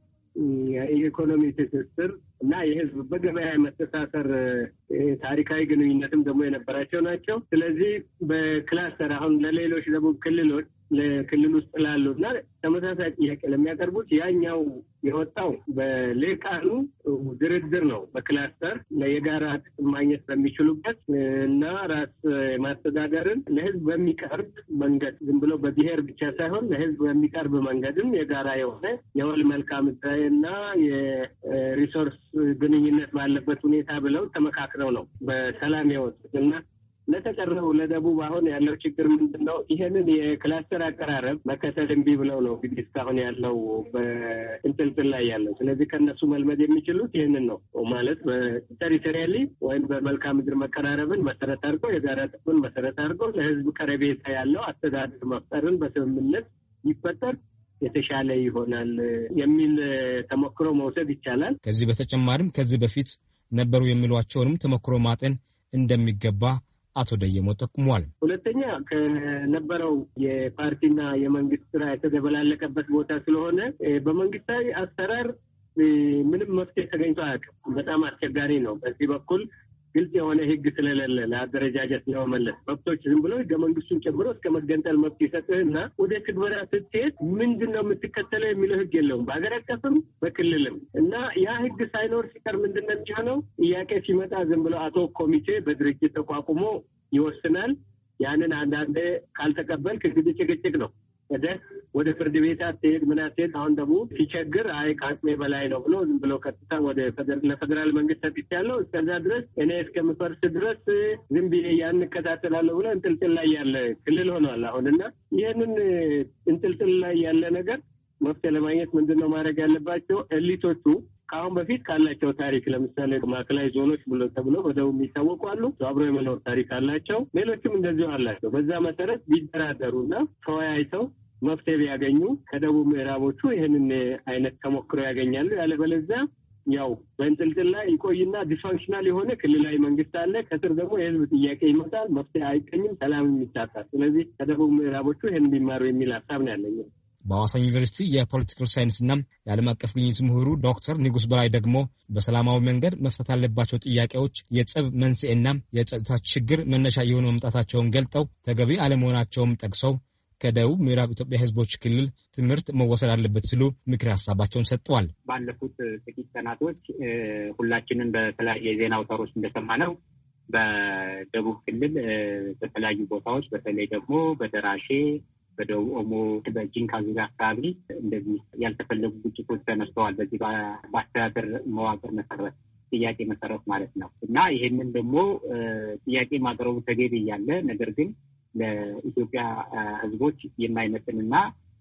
የኢኮኖሚ ትስስር እና የህዝብ በገበያ መተሳሰር ታሪካዊ ግንኙነትም ደግሞ የነበራቸው ናቸው። ስለዚህ በክላስተር አሁን ለሌሎች ደቡብ ክልሎች ለክልል ውስጥ ላሉና ተመሳሳይ ጥያቄ ለሚያቀርቡት ያኛው የወጣው በሌቃኑ ድርድር ነው። በክላስተር የጋራ ጥቅም ማግኘት በሚችሉበት እና ራስ ማስተዳደርን ለህዝብ በሚቀርብ መንገድ ዝም ብሎ በብሔር ብቻ ሳይሆን ለህዝብ በሚቀርብ መንገድም የጋራ የሆነ የወል መልክዓ ምድራዊና የሪሶርስ ግንኙነት ባለበት ሁኔታ ብለው ተመካክረው ነው በሰላም የወጡት እና ለተቀረው ለደቡብ አሁን ያለው ችግር ምንድነው? ይሄንን የክላስተር አቀራረብ መከተል እምቢ ብለው ነው እንግዲህ እስካሁን ያለው በእንጥልጥል ላይ ያለው። ስለዚህ ከነሱ መልመድ የሚችሉት ይሄንን ነው ማለት በቴሪቶሪያሊ ወይም በመልክዓ ምድር መቀራረብን መሰረት አድርገው የጋራ ጥቅምን መሰረት አድርገው ለህዝብ ቀረቤታ ያለው አስተዳደር መፍጠርን በስምምነት ይፈጠር የተሻለ ይሆናል የሚል ተሞክሮ መውሰድ ይቻላል። ከዚህ በተጨማሪም ከዚህ በፊት ነበሩ የሚሏቸውንም ተሞክሮ ማጠን እንደሚገባ አቶ ደየሞ ጠቁሟል። ሁለተኛ ከነበረው የፓርቲና የመንግስት ስራ የተደበላለቀበት ቦታ ስለሆነ በመንግስታዊ አሰራር ምንም መፍትሄ ተገኝቶ አያውቅም። በጣም አስቸጋሪ ነው። በዚህ በኩል ግልጽ የሆነ ህግ ስለሌለ ለአደረጃጀት ለመመለስ መብቶች ዝም ብሎ ህገ መንግስቱን ጨምሮ እስከ መገንጠል መብት ይሰጥህና ወደ ትግበራ ስትሄድ ምንድን ነው የምትከተለው የሚለው ህግ የለውም በሀገር አቀፍም በክልልም እና ያ ህግ ሳይኖር ሲቀር ምንድን ነው የሚሆነው? ጥያቄ ሲመጣ ዝም ብሎ አቶ ኮሚቴ በድርጅት ተቋቁሞ ይወስናል። ያንን አንዳንዴ ካልተቀበልክ እንግዲህ ጭቅጭቅ ነው። ወደ ፍርድ ቤት አትሄድ ምን አትሄድ አሁን ደግሞ ሲቸግር አይ ከአቅሜ በላይ ነው ብሎ ዝም ብሎ ቀጥታ ወደ ለፌደራል መንግስት ሰጥቻለሁ እስከዛ ድረስ እኔ እስከምፈርስ ድረስ ዝም ብዬ ያን እከታተላለሁ ብሎ እንጥልጥል ላይ ያለ ክልል ሆኗል አሁንና ይሄንን እንጥልጥል ላይ ያለ ነገር መፍትሄ ለማግኘት ምንድነው ማድረግ ያለባቸው ኤሊቶቹ ከአሁን በፊት ካላቸው ታሪክ ለምሳሌ ማዕከላዊ ዞኖች ብሎ ተብሎ ወደው የሚታወቁ አሉ አብሮ የመኖር ታሪክ አላቸው ሌሎችም እንደዚሁ አላቸው በዛ መሰረት ቢደራደሩና ተወያይተው መፍትሄ ቢያገኙ ከደቡብ ምዕራቦቹ ይህንን አይነት ተሞክሮ ያገኛሉ ያለበለዚያ ያው በእንጥልጥል ላይ ይቆይና ዲስፋንክሽናል የሆነ ክልላዊ መንግስት አለ ከስር ደግሞ የህዝብ ጥያቄ ይመጣል መፍትሄ አይገኝም ሰላም ይታጣል ስለዚህ ከደቡብ ምዕራቦቹ ይህን ቢማሩ የሚል ሀሳብ ነው ያለኝ በሐዋሳ ዩኒቨርሲቲ የፖለቲካል ሳይንስና የዓለም አቀፍ ግንኙነት ምሁሩ ዶክተር ንጉስ በላይ ደግሞ በሰላማዊ መንገድ መፍታት ያለባቸው ጥያቄዎች የጸብ መንስኤና የጸጥታ ችግር መነሻ የሆኑ መምጣታቸውን ገልጠው ተገቢ አለመሆናቸውም ጠቅሰው ከደቡብ ምዕራብ ኢትዮጵያ ህዝቦች ክልል ትምህርት መወሰድ አለበት ሲሉ ምክር ሀሳባቸውን ሰጥተዋል። ባለፉት ጥቂት ቀናቶች ሁላችንን በተለያየ የዜና አውታሮች እንደሰማነው በደቡብ ክልል በተለያዩ ቦታዎች በተለይ ደግሞ በደራሼ በደቡብ ኦሞ በጂንካ ዙሪያ አካባቢ እንደዚህ ያልተፈለጉ ግጭቶች ተነስተዋል። በዚህ በአስተዳደር መዋቅር መሰረት ጥያቄ መሰረት ማለት ነው እና ይሄንን ደግሞ ጥያቄ ማቅረቡ ተገቢ እያለ ነገር ግን ለኢትዮጵያ ህዝቦች የማይመጥንና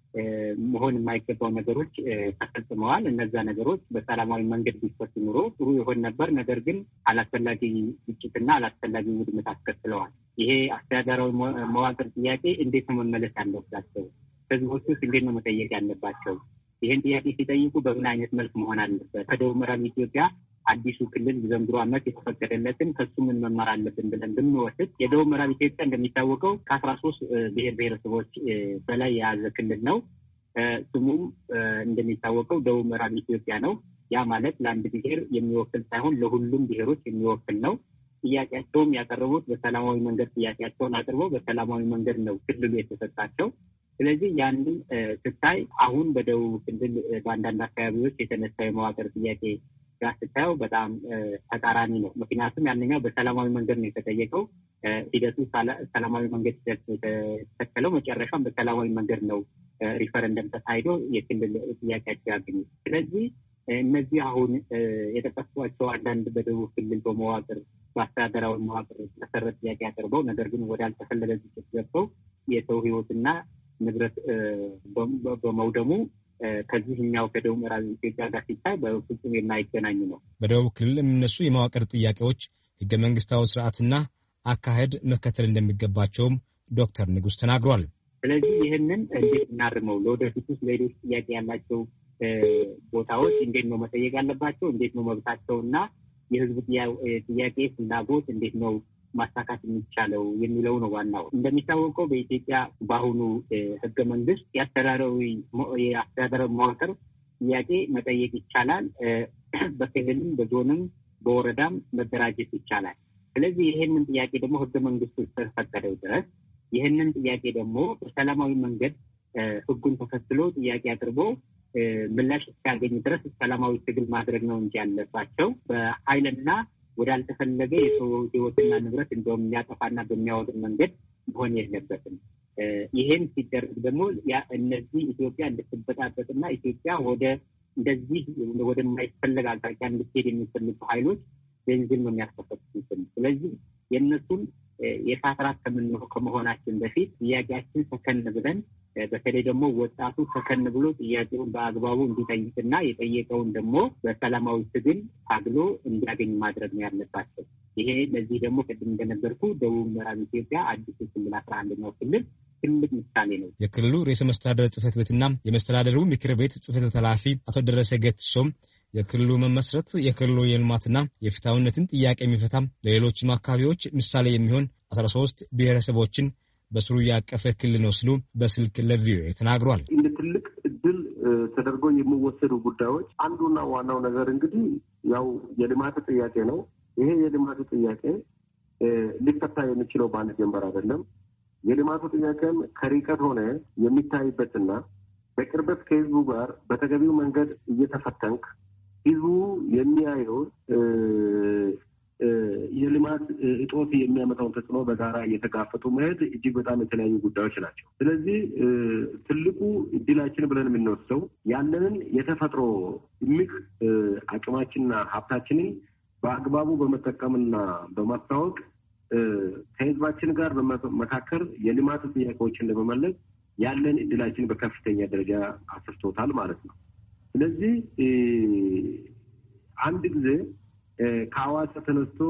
መሆን የማይገባው ነገሮች ተፈጽመዋል። እነዛ ነገሮች በሰላማዊ መንገድ ቢፈቱ ኑሮ ጥሩ ይሆን ነበር። ነገር ግን አላስፈላጊ ግጭትና አላስፈላጊ ውድመት አስከትለዋል። ይሄ አስተዳደራዊ መዋቅር ጥያቄ እንዴት ነው መመለስ ያለባቸው? ህዝቦች ውስጥ እንዴት ነው መጠየቅ ያለባቸው? ይህን ጥያቄ ሲጠይቁ በምን አይነት መልክ መሆን አለበት? ከደቡብ ምዕራብ ኢትዮጵያ አዲሱ ክልል ዘንድሮ ዓመት የተፈቀደለትን ከሱ ምን መማር አለብን ብለን ብንወስድ የደቡብ ምዕራብ ኢትዮጵያ እንደሚታወቀው ከአስራ ሶስት ብሔር ብሔረሰቦች በላይ የያዘ ክልል ነው። ስሙም እንደሚታወቀው ደቡብ ምዕራብ ኢትዮጵያ ነው። ያ ማለት ለአንድ ብሔር የሚወክል ሳይሆን ለሁሉም ብሔሮች የሚወክል ነው። ጥያቄያቸውም ያቀረቡት በሰላማዊ መንገድ ጥያቄያቸውን አቅርበው በሰላማዊ መንገድ ነው ክልሉ የተሰጣቸው። ስለዚህ ያንን ስታይ አሁን በደቡብ ክልል በአንዳንድ አካባቢዎች የተነሳ የመዋቅር ጥያቄ ጋር ስታየው በጣም ተቃራኒ ነው። ምክንያቱም ያንኛው በሰላማዊ መንገድ ነው የተጠየቀው። ሂደቱ ሰላማዊ መንገድ የተከተለው መጨረሻም በሰላማዊ መንገድ ነው ሪፈረንደም ተካሂዶ የክልል ጥያቄያቸው ያገኙ። ስለዚህ እነዚህ አሁን የጠቀስኳቸው አንዳንድ በደቡብ ክልል በመዋቅር በአስተዳደራዊ መዋቅር መሰረት ጥያቄ ያቀርበው ነገር ግን ወደ አልተፈለገ ግጭት ገብተው የሰው ሕይወትና ንብረት በመውደሙ ከዚህኛው ከደቡብ ምዕራብ ኢትዮጵያ ጋር ሲታይ በፍጹም የማይገናኝ ነው። በደቡብ ክልል የሚነሱ የመዋቅር ጥያቄዎች ህገ መንግስታዊ ስርዓትና አካሄድ መከተል እንደሚገባቸውም ዶክተር ንጉስ ተናግሯል። ስለዚህ ይህንን እንዴት እናርመው? ለወደፊቱ ሌሎች ጥያቄ ያላቸው ቦታዎች እንዴት ነው መጠየቅ ያለባቸው? እንዴት ነው መብታቸውና የህዝብ ጥያቄ ፍላጎት እንዴት ነው ማሳካት የሚቻለው የሚለው ነው ዋናው። እንደሚታወቀው በኢትዮጵያ በአሁኑ ህገ መንግስት የአስተዳደራዊ የአስተዳደራዊ መዋቅር ጥያቄ መጠየቅ ይቻላል። በክልልም በዞንም በወረዳም መደራጀት ይቻላል። ስለዚህ ይሄንን ጥያቄ ደግሞ ህገ መንግስቱ እስከፈቀደው ድረስ ይሄንን ጥያቄ ደግሞ በሰላማዊ መንገድ ህጉን ተከትሎ ጥያቄ አቅርቦ ምላሽ እስካገኝ ድረስ ሰላማዊ ትግል ማድረግ ነው እንጂ ያለባቸው በኃይልና ወዳልተፈለገ የሰው ህይወትና ንብረት እንደውም የሚያጠፋና በሚያወድም መንገድ መሆን የለበትም። ይሄን ሲደረግ ደግሞ እነዚህ ኢትዮጵያ እንድትበጣበጥና ኢትዮጵያ ወደ እንደዚህ ወደማይፈለግ አቅጣጫ እንድትሄድ የሚፈልጉ ኃይሎች ቤንዚን ነው የሚያስከፍቱት። ስለዚህ የእነሱን የእሳት ራት ከመሆናችን በፊት ጥያቄያችን ሰከን ብለን በተለይ ደግሞ ወጣቱ ሰከን ብሎ ጥያቄውን በአግባቡ እንዲጠይቅና የጠየቀውን ደግሞ በሰላማዊ ትግል ታግሎ እንዲያገኝ ማድረግ ነው ያለባቸው። ይሄ ለዚህ ደግሞ ቅድም እንደነገርኩ ደቡብ ምዕራብ ኢትዮጵያ አዲሱ ክልል አስራ አንደኛው ክልል ትልቅ ምሳሌ ነው። የክልሉ ርዕሰ መስተዳድር ጽሕፈት ቤትና የመስተዳድሩ ምክር ቤት ጽሕፈት ቤት ኃላፊ አቶ ደረሰ ገትሶም የክልሉ መመስረት የክልሉ የልማትና የፍትሃዊነትን ጥያቄ የሚፈታ ለሌሎችም አካባቢዎች ምሳሌ የሚሆን አስራ ሶስት ብሔረሰቦችን በስሩ ያቀፈ ክልል ነው ሲሉ በስልክ ለቪኦኤ ተናግሯል። እንደ ትልቅ እድል ተደርጎ የሚወሰዱ ጉዳዮች አንዱና ዋናው ነገር እንግዲህ ያው የልማት ጥያቄ ነው። ይሄ የልማት ጥያቄ ሊፈታ የሚችለው በአንድ ጀንበር አይደለም። የልማቱ ጥያቄም ከርቀት ሆነ የሚታይበትና በቅርበት ከህዝቡ ጋር በተገቢው መንገድ እየተፈተንክ ህዝቡ የሚያየው የልማት እጦት የሚያመጣውን ተጽዕኖ በጋራ እየተጋፈጡ መሄድ እጅግ በጣም የተለያዩ ጉዳዮች ናቸው። ስለዚህ ትልቁ እድላችን ብለን የምንወስደው ያለንን የተፈጥሮ እምቅ አቅማችንና ሀብታችንን በአግባቡ በመጠቀምና በማስታወቅ ከህዝባችን ጋር በመካከል የልማት ጥያቄዎችን ለመመለስ ያለን እድላችን በከፍተኛ ደረጃ አስፍቶታል ማለት ነው። ስለዚህ አንድ ጊዜ ከአዋሳ ተነስቶ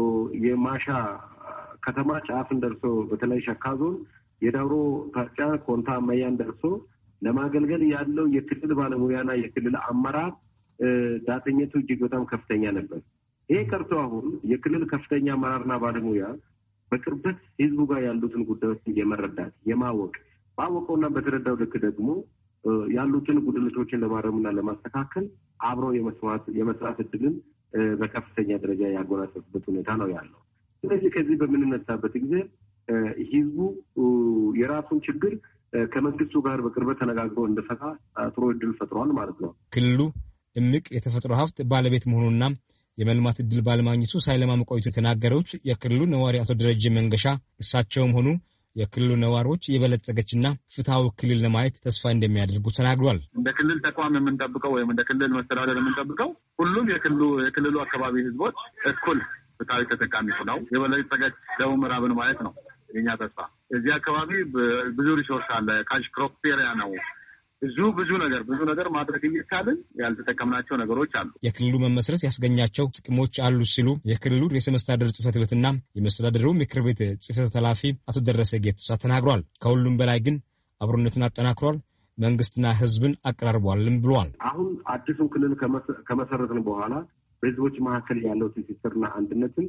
የማሻ ከተማ ጫፍን ደርሶ በተለይ ሸካ ዞን የዳውሮ ታጫ ኮንታ አመያን ደርሶ ለማገልገል ያለው የክልል ባለሙያና የክልል አመራር ዳተኝነቱ እጅግ በጣም ከፍተኛ ነበር። ይሄ ቀርቶ አሁን የክልል ከፍተኛ አመራርና ባለሙያ በቅርበት ህዝቡ ጋር ያሉትን ጉዳዮች የመረዳት የማወቅ ባወቀውና በተረዳው ልክ ደግሞ ያሉትን ጉድለቶችን ለማረምና ለማስተካከል አብሮ የመስዋዕት የመስራት እድልን በከፍተኛ ደረጃ ያጎናጸፈበት ሁኔታ ነው ያለው። ስለዚህ ከዚህ በምንነሳበት ጊዜ ህዝቡ የራሱን ችግር ከመንግስቱ ጋር በቅርበት ተነጋግሮ እንደፈታ ጥሩ እድል ፈጥሯል ማለት ነው። ክልሉ እምቅ የተፈጥሮ ሀብት ባለቤት መሆኑና የመልማት እድል ባለማግኘቱ ሳይለማ መቆየቱ የተናገሩት የክልሉ ነዋሪ አቶ ደረጀ መንገሻ እሳቸውም ሆኑ የክልሉ ነዋሪዎች የበለጸገችና ፍትሃዊ ክልል ለማየት ተስፋ እንደሚያደርጉ ተናግሯል። እንደ ክልል ተቋም የምንጠብቀው ወይም እንደ ክልል መስተዳደር የምንጠብቀው ሁሉም የክልሉ የክልሉ አካባቢ ህዝቦች እኩል ፍትሃዊ ተጠቃሚ ሆነው የበለጸገች ደቡብ ምዕራብን ማየት ነው የኛ ተስፋ። እዚህ አካባቢ ብዙ ሪሶርስ አለ። ካሽ ክሮፕ ኤሪያ ነው። ብዙ ብዙ ነገር ብዙ ነገር ማድረግ እየቻልን ያልተጠቀምናቸው ነገሮች አሉ። የክልሉ መመስረት ያስገኛቸው ጥቅሞች አሉ ሲሉ የክልሉ ርዕሰ መስተዳድር ጽሕፈት ቤትና የመስተዳድሩ ምክር ቤት ጽሕፈት ኃላፊ አቶ ደረሰ ጌትሳ ተናግሯል። ከሁሉም በላይ ግን አብሮነትን አጠናክሯል፣ መንግስትና ህዝብን አቀራርቧልም ብሏል። አሁን አዲሱን ክልል ከመሰረትን በኋላ በህዝቦች መካከል ያለው ትስስርና አንድነትን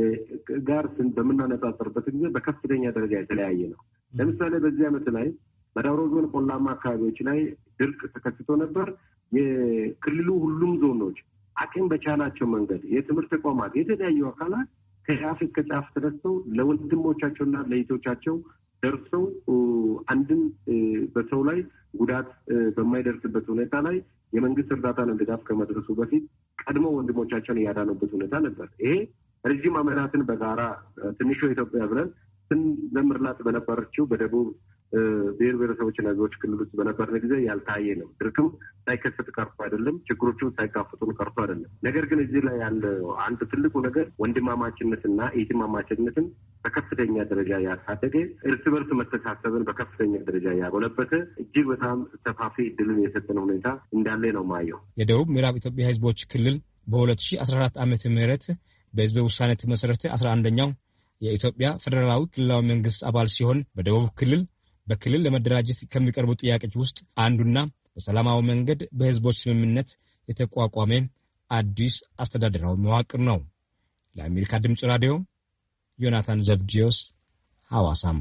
ጋር በምናነጻጽርበት ጊዜ በከፍተኛ ደረጃ የተለያየ ነው። ለምሳሌ በዚህ ዓመት ላይ በዳውሮ ዞን ቆላማ አካባቢዎች ላይ ድርቅ ተከስቶ ነበር። የክልሉ ሁሉም ዞኖች አቅም በቻላቸው መንገድ የትምህርት ተቋማት የተለያዩ አካላት ከጫፍ እስከ ጫፍ ተደርሰው ለወንድሞቻቸውና ለእህቶቻቸው ደርሰው አንድም በሰው ላይ ጉዳት በማይደርስበት ሁኔታ ላይ የመንግስት እርዳታን ድጋፍ ከመድረሱ በፊት ቀድሞ ወንድሞቻቸውን ያዳኑበት ሁኔታ ነበር። ይሄ ረጅም ዓመታትን በጋራ ትንሹ ኢትዮጵያ ብለን ስንዘምርላት በነበረችው በደቡብ ብሔር ብሔረሰቦችና ሕዝቦች ክልል ውስጥ በነበርን ጊዜ ያልታየ ነው። ድርቅም ሳይከሰት ቀርቶ አይደለም፣ ችግሮቹም ሳይጋፈጡን ቀርቶ አይደለም። ነገር ግን እዚህ ላይ ያለው አንድ ትልቁ ነገር ወንድማማችነትና እህትማማችነትን በከፍተኛ ደረጃ ያሳደገ፣ እርስ በርስ መተሳሰብን በከፍተኛ ደረጃ ያጎለበተ እጅግ በጣም ሰፋፊ እድልን የሰጠን ሁኔታ እንዳለ ነው ማየው። የደቡብ ምዕራብ ኢትዮጵያ ሕዝቦች ክልል በሁለት ሺህ አስራ አራት ዓመተ ምህረት በህዝበ ውሳኔ የተመሰረተ አስራ አንደኛው የኢትዮጵያ ፌዴራላዊ ክልላዊ መንግስት አባል ሲሆን በደቡብ ክልል በክልል ለመደራጀት ከሚቀርቡ ጥያቄዎች ውስጥ አንዱና በሰላማዊ መንገድ በህዝቦች ስምምነት የተቋቋመ አዲስ አስተዳደራዊ መዋቅር ነው። ለአሜሪካ ድምጽ ራዲዮ ዮናታን ዘብዲዮስ ሐዋሳም።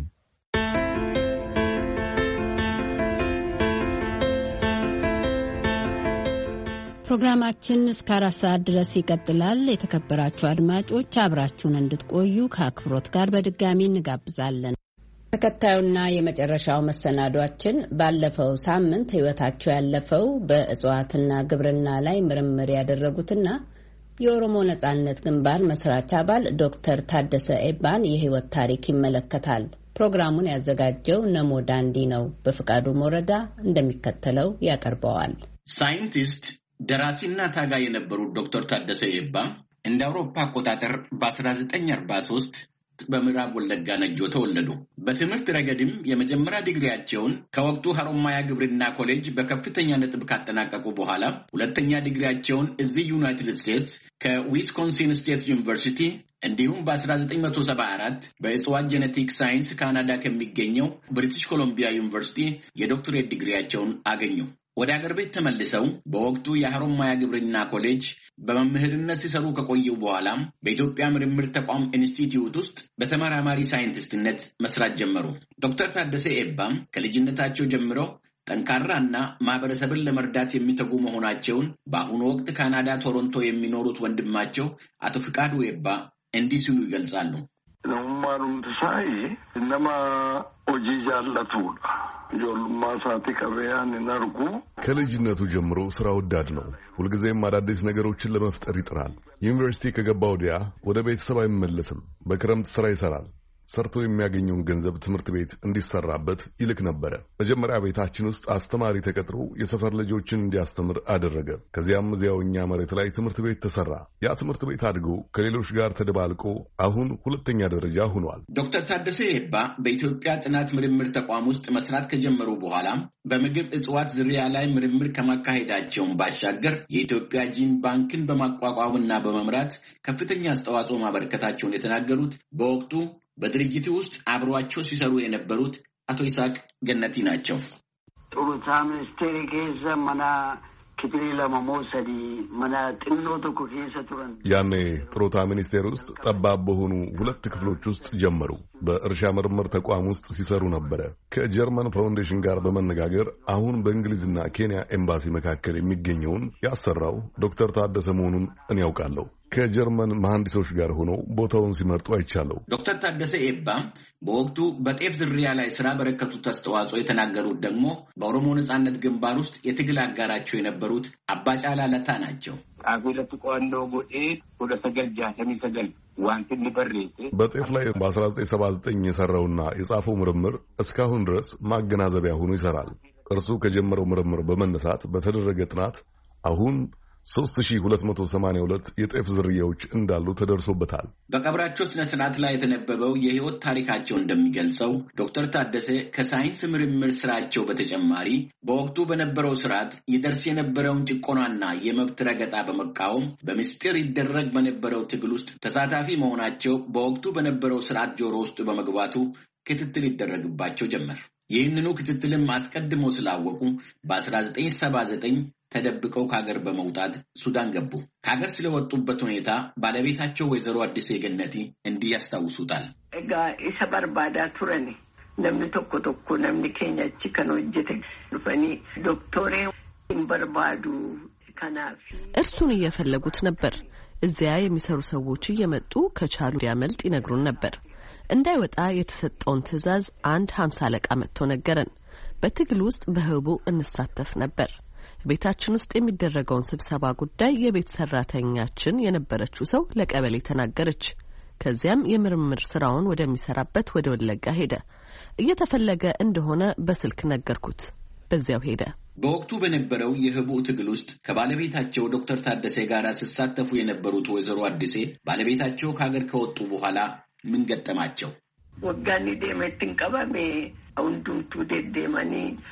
ፕሮግራማችን እስከ አራት ሰዓት ድረስ ይቀጥላል። የተከበራችሁ አድማጮች አብራችሁን እንድትቆዩ ከአክብሮት ጋር በድጋሚ እንጋብዛለን። ተከታዩና የመጨረሻው መሰናዷችን ባለፈው ሳምንት ህይወታቸው ያለፈው በእጽዋትና ግብርና ላይ ምርምር ያደረጉትና የኦሮሞ ነጻነት ግንባር መስራች አባል ዶክተር ታደሰ ኤባን የህይወት ታሪክ ይመለከታል። ፕሮግራሙን ያዘጋጀው ነሞ ዳንዲ ነው። በፍቃዱ ሞረዳ እንደሚከተለው ያቀርበዋል። ሳይንቲስት ደራሲና ታጋይ የነበሩት ዶክተር ታደሰ ኤባ እንደ አውሮፓ አቆጣጠር በአስራ ዘጠኝ አርባ ሶስት በምዕራብ ወለጋ ነጆ ተወለዱ። በትምህርት ረገድም የመጀመሪያ ዲግሪያቸውን ከወቅቱ ሀሮማያ ግብርና ኮሌጅ በከፍተኛ ነጥብ ካጠናቀቁ በኋላ ሁለተኛ ዲግሪያቸውን እዚህ ዩናይትድ ስቴትስ ከዊስኮንሲን ስቴት ዩኒቨርሲቲ እንዲሁም በአስራ ዘጠኝ መቶ ሰባ አራት በእጽዋት ጄኔቲክ ሳይንስ ካናዳ ከሚገኘው ብሪቲሽ ኮሎምቢያ ዩኒቨርሲቲ የዶክትሬት ዲግሪያቸውን አገኙ። ወደ አገር ቤት ተመልሰው በወቅቱ የሀሮማያ ግብርና ኮሌጅ በመምህርነት ሲሰሩ ከቆዩ በኋላ በኢትዮጵያ ምርምር ተቋም ኢንስቲትዩት ውስጥ በተመራማሪ ሳይንቲስትነት መስራት ጀመሩ። ዶክተር ታደሰ ኤባም ከልጅነታቸው ጀምረው ጠንካራና ማህበረሰብን ለመርዳት የሚተጉ መሆናቸውን በአሁኑ ወቅት ካናዳ ቶሮንቶ የሚኖሩት ወንድማቸው አቶ ፍቃዱ ኤባ እንዲህ ሲሉ ይገልጻሉ። namummaadhum tasaay nama hojii jaallatuudha. ጆልማ ሳቲ ከበያን ነርጉ ከልጅነቱ ጀምሮ ስራ ወዳድ ነው። ሁልጊዜም አዳዲስ ነገሮችን ለመፍጠር ይጥራል። ዩኒቨርሲቲ ከገባ ወዲያ ወደ ቤተሰብ አይመለስም። በክረምት ስራ ይሰራል። ሰርቶ የሚያገኘውን ገንዘብ ትምህርት ቤት እንዲሰራበት ይልክ ነበረ። መጀመሪያ ቤታችን ውስጥ አስተማሪ ተቀጥሮ የሰፈር ልጆችን እንዲያስተምር አደረገ። ከዚያም እዚያው እኛ መሬት ላይ ትምህርት ቤት ተሰራ። ያ ትምህርት ቤት አድጎ ከሌሎች ጋር ተደባልቆ አሁን ሁለተኛ ደረጃ ሆኗል። ዶክተር ታደሰ ኤባ በኢትዮጵያ ጥናት ምርምር ተቋም ውስጥ መስራት ከጀመሩ በኋላ በምግብ እጽዋት ዝርያ ላይ ምርምር ከማካሄዳቸውን ባሻገር የኢትዮጵያ ጂን ባንክን በማቋቋምና በመምራት ከፍተኛ አስተዋጽኦ ማበረከታቸውን የተናገሩት በወቅቱ በድርጅቱ ውስጥ አብሯቸው ሲሰሩ የነበሩት አቶ ይስሐቅ ገነቲ ናቸው። ጡሩታ ሚኒስቴር ኬሰ መና ክፍል ለመሞሰዲ መና ጥኖ ተኮ ኬሰ ቱረን ያኔ ጡሩታ ሚኒስቴር ውስጥ ጠባብ በሆኑ ሁለት ክፍሎች ውስጥ ጀመሩ። በእርሻ ምርምር ተቋም ውስጥ ሲሰሩ ነበረ። ከጀርመን ፋውንዴሽን ጋር በመነጋገር አሁን በእንግሊዝና ኬንያ ኤምባሲ መካከል የሚገኘውን ያሰራው ዶክተር ታደሰ መሆኑን እኔ ያውቃለሁ። ከጀርመን መሐንዲሶች ጋር ሆነው ቦታውን ሲመርጡ አይቻለው። ዶክተር ታደሰ ኤባ በወቅቱ በጤፍ ዝርያ ላይ ስራ በረከቱት አስተዋጽኦ የተናገሩት ደግሞ በኦሮሞ ነጻነት ግንባር ውስጥ የትግል አጋራቸው የነበሩት አባጫላ ለታ ናቸው። አጉለት ቆንዶ ጎዴ ወደ ተገጃ ተሚሰገል ዋንቲን በሬት በጤፍ ላይ በአስራ ዘጠኝ ሰባ ዘጠኝ የሰራውና የጻፈው ምርምር እስካሁን ድረስ ማገናዘቢያ ሆኖ ይሰራል። እርሱ ከጀመረው ምርምር በመነሳት በተደረገ ጥናት አሁን ሶስት ሺህ ሁለት መቶ ሰማንያ ሁለት የጤፍ ዝርያዎች እንዳሉ ተደርሶበታል። በቀብራቸው ስነ ስርዓት ላይ የተነበበው የህይወት ታሪካቸው እንደሚገልጸው ዶክተር ታደሰ ከሳይንስ ምርምር ስራቸው በተጨማሪ በወቅቱ በነበረው ስርዓት ይደርስ የነበረውን ጭቆናና የመብት ረገጣ በመቃወም በምስጢር ይደረግ በነበረው ትግል ውስጥ ተሳታፊ መሆናቸው በወቅቱ በነበረው ስርዓት ጆሮ ውስጥ በመግባቱ ክትትል ይደረግባቸው ጀመር። ይህንኑ ክትትልም አስቀድሞ ስላወቁ በአስራ ዘጠኝ ሰባ ዘጠኝ ተደብቀው ከሀገር በመውጣት ሱዳን ገቡ። ከሀገር ስለወጡበት ሁኔታ ባለቤታቸው ወይዘሮ አዲስ ገነቲ እንዲህ ያስታውሱታል። እጋ ኢሰ በርባዳ ቱረኒ ነምኒ ቶኮ ቶኮ ነምኒ ኬኛቺ ከነወጀተ ዱፈኒ ዶክቶሬ በርባዱ ከናፊ እርሱን እየፈለጉት ነበር። እዚያ የሚሰሩ ሰዎች እየመጡ ከቻሉ ሊያመልጥ ይነግሩን ነበር። እንዳይወጣ የተሰጠውን ትዕዛዝ አንድ ሀምሳ አለቃ መጥቶ ነገረን። በትግል ውስጥ በህቡ እንሳተፍ ነበር። ቤታችን ውስጥ የሚደረገውን ስብሰባ ጉዳይ የቤት ሰራተኛችን የነበረችው ሰው ለቀበሌ ተናገረች። ከዚያም የምርምር ስራውን ወደሚሰራበት ወደ ወለጋ ሄደ። እየተፈለገ እንደሆነ በስልክ ነገርኩት። በዚያው ሄደ። በወቅቱ በነበረው የህቡ ትግል ውስጥ ከባለቤታቸው ዶክተር ታደሰ ጋር ሲሳተፉ የነበሩት ወይዘሮ አዲሴ ባለቤታቸው ከሀገር ከወጡ በኋላ ምን ገጠማቸው? ወጋኒ ደመትን ቀበሜ አውንዱቱ ደደማኒ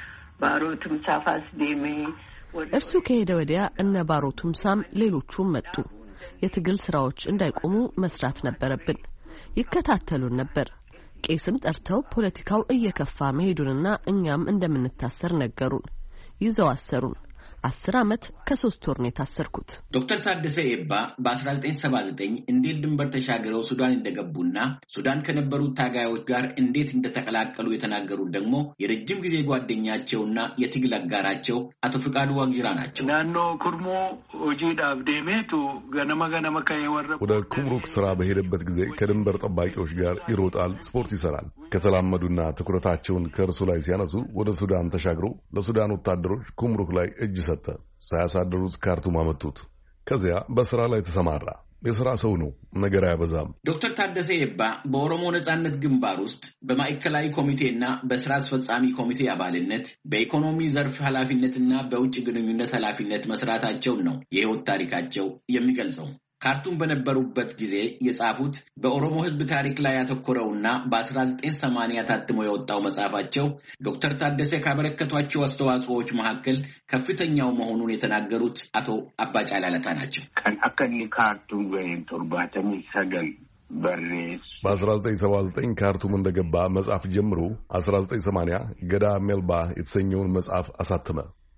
ባሮቱም ሳፋስ ደሜ እርሱ ከሄደ ወዲያ እነ ባሮቱም ሳም ሌሎቹም መጡ። የትግል ስራዎች እንዳይቆሙ መስራት ነበረብን። ይከታተሉን ነበር። ቄስም ጠርተው ፖለቲካው እየከፋ መሄዱንና እኛም እንደምንታሰር ነገሩን። ይዘው አሰሩን። አስር አመት ከሶስት ወር ነው የታሰርኩት። ዶክተር ታደሰ ኤባ በአስራ ዘጠኝ ሰባ ዘጠኝ እንዴት ድንበር ተሻግረው ሱዳን እንደገቡና ሱዳን ከነበሩት ታጋዮች ጋር እንዴት እንደተቀላቀሉ የተናገሩት ደግሞ የረጅም ጊዜ ጓደኛቸውና የትግል አጋራቸው አቶ ፍቃዱ ዋቅጅራ ናቸው። ናኖ ኩርሞ ኦጂዳፍ ዴሜቱ ገነማ ገነማ ከየወረ ወደ ኩምሩክ ስራ በሄደበት ጊዜ ከድንበር ጠባቂዎች ጋር ይሮጣል፣ ስፖርት ይሰራል። ከተላመዱና ትኩረታቸውን ከእርሱ ላይ ሲያነሱ ወደ ሱዳን ተሻግሮ ለሱዳን ወታደሮች ኩምሩክ ላይ እጅ ሰጠ። ሳያሳደሩት ካርቱም አመጡት። ከዚያ በስራ ላይ ተሰማራ። የስራ ሰው ነው፣ ነገር አያበዛም። ዶክተር ታደሰ ኤባ በኦሮሞ ነጻነት ግንባር ውስጥ በማዕከላዊ ኮሚቴና በስራ አስፈጻሚ ኮሚቴ አባልነት በኢኮኖሚ ዘርፍ ኃላፊነትና በውጭ ግንኙነት ኃላፊነት መስራታቸውን ነው የህይወት ታሪካቸው የሚገልጸው። ካርቱም በነበሩበት ጊዜ የጻፉት በኦሮሞ ህዝብ ታሪክ ላይ ያተኮረውና በአስራ ዘጠኝ ሰማንያ ታትሞ የወጣው መጽሐፋቸው ዶክተር ታደሰ ካበረከቷቸው አስተዋጽኦዎች መካከል ከፍተኛው መሆኑን የተናገሩት አቶ አባጫላ ለታ ናቸው። ቀን አከኒ ካርቱም ወይም ቶርባተሚ ሰገል በሬስ በአስራ ዘጠኝ ሰባ ዘጠኝ ካርቱም እንደገባ መጽሐፍ ጀምሮ አስራ ዘጠኝ ሰማንያ ገዳ ሜልባ የተሰኘውን መጽሐፍ አሳተመ።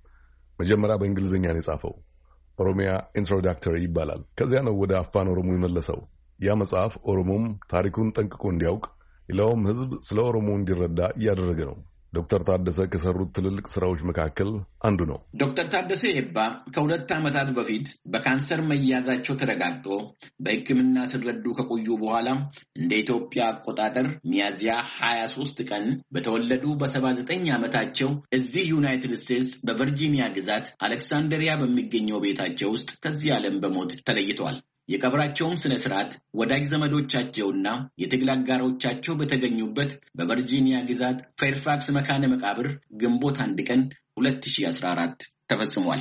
መጀመሪያ በእንግሊዝኛ ነው የጻፈው። ኦሮሚያ ኢንትሮዳክተሪ ይባላል። ከዚያ ነው ወደ አፋን ኦሮሞ የመለሰው። ያ መጽሐፍ ኦሮሞም ታሪኩን ጠንቅቆ እንዲያውቅ ሌላውም ህዝብ ስለ ኦሮሞ እንዲረዳ እያደረገ ነው። ዶክተር ታደሰ ከሰሩት ትልልቅ ስራዎች መካከል አንዱ ነው። ዶክተር ታደሰ ኤባ ከሁለት ዓመታት በፊት በካንሰር መያዛቸው ተረጋግጦ በሕክምና ሲረዱ ከቆዩ በኋላ እንደ ኢትዮጵያ አቆጣጠር ሚያዝያ ሀያ ሦስት ቀን በተወለዱ በሰባ ዘጠኝ ዓመታቸው እዚህ ዩናይትድ ስቴትስ በቨርጂኒያ ግዛት አሌክሳንድሪያ በሚገኘው ቤታቸው ውስጥ ከዚህ ዓለም በሞት ተለይተዋል። የቀብራቸውም ስነ ስርዓት ወዳጅ ዘመዶቻቸውና የትግል አጋሮቻቸው በተገኙበት በቨርጂኒያ ግዛት ፌርፋክስ መካነ መቃብር ግንቦት አንድ ቀን ሁለት ሺህ አስራ አራት ተፈጽሟል።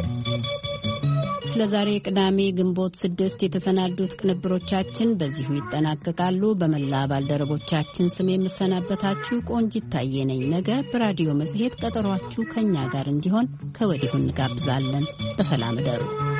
ለዛሬ ቅዳሜ ግንቦት ስድስት የተሰናዱት ቅንብሮቻችን በዚሁ ይጠናቀቃሉ። በመላ ባልደረቦቻችን ስም የምሰናበታችሁ ቆንጂት ታዬ ነኝ። ነገ በራዲዮ መጽሔት ቀጠሯችሁ ከኛ ጋር እንዲሆን ከወዲሁ እንጋብዛለን። በሰላም እደሩ።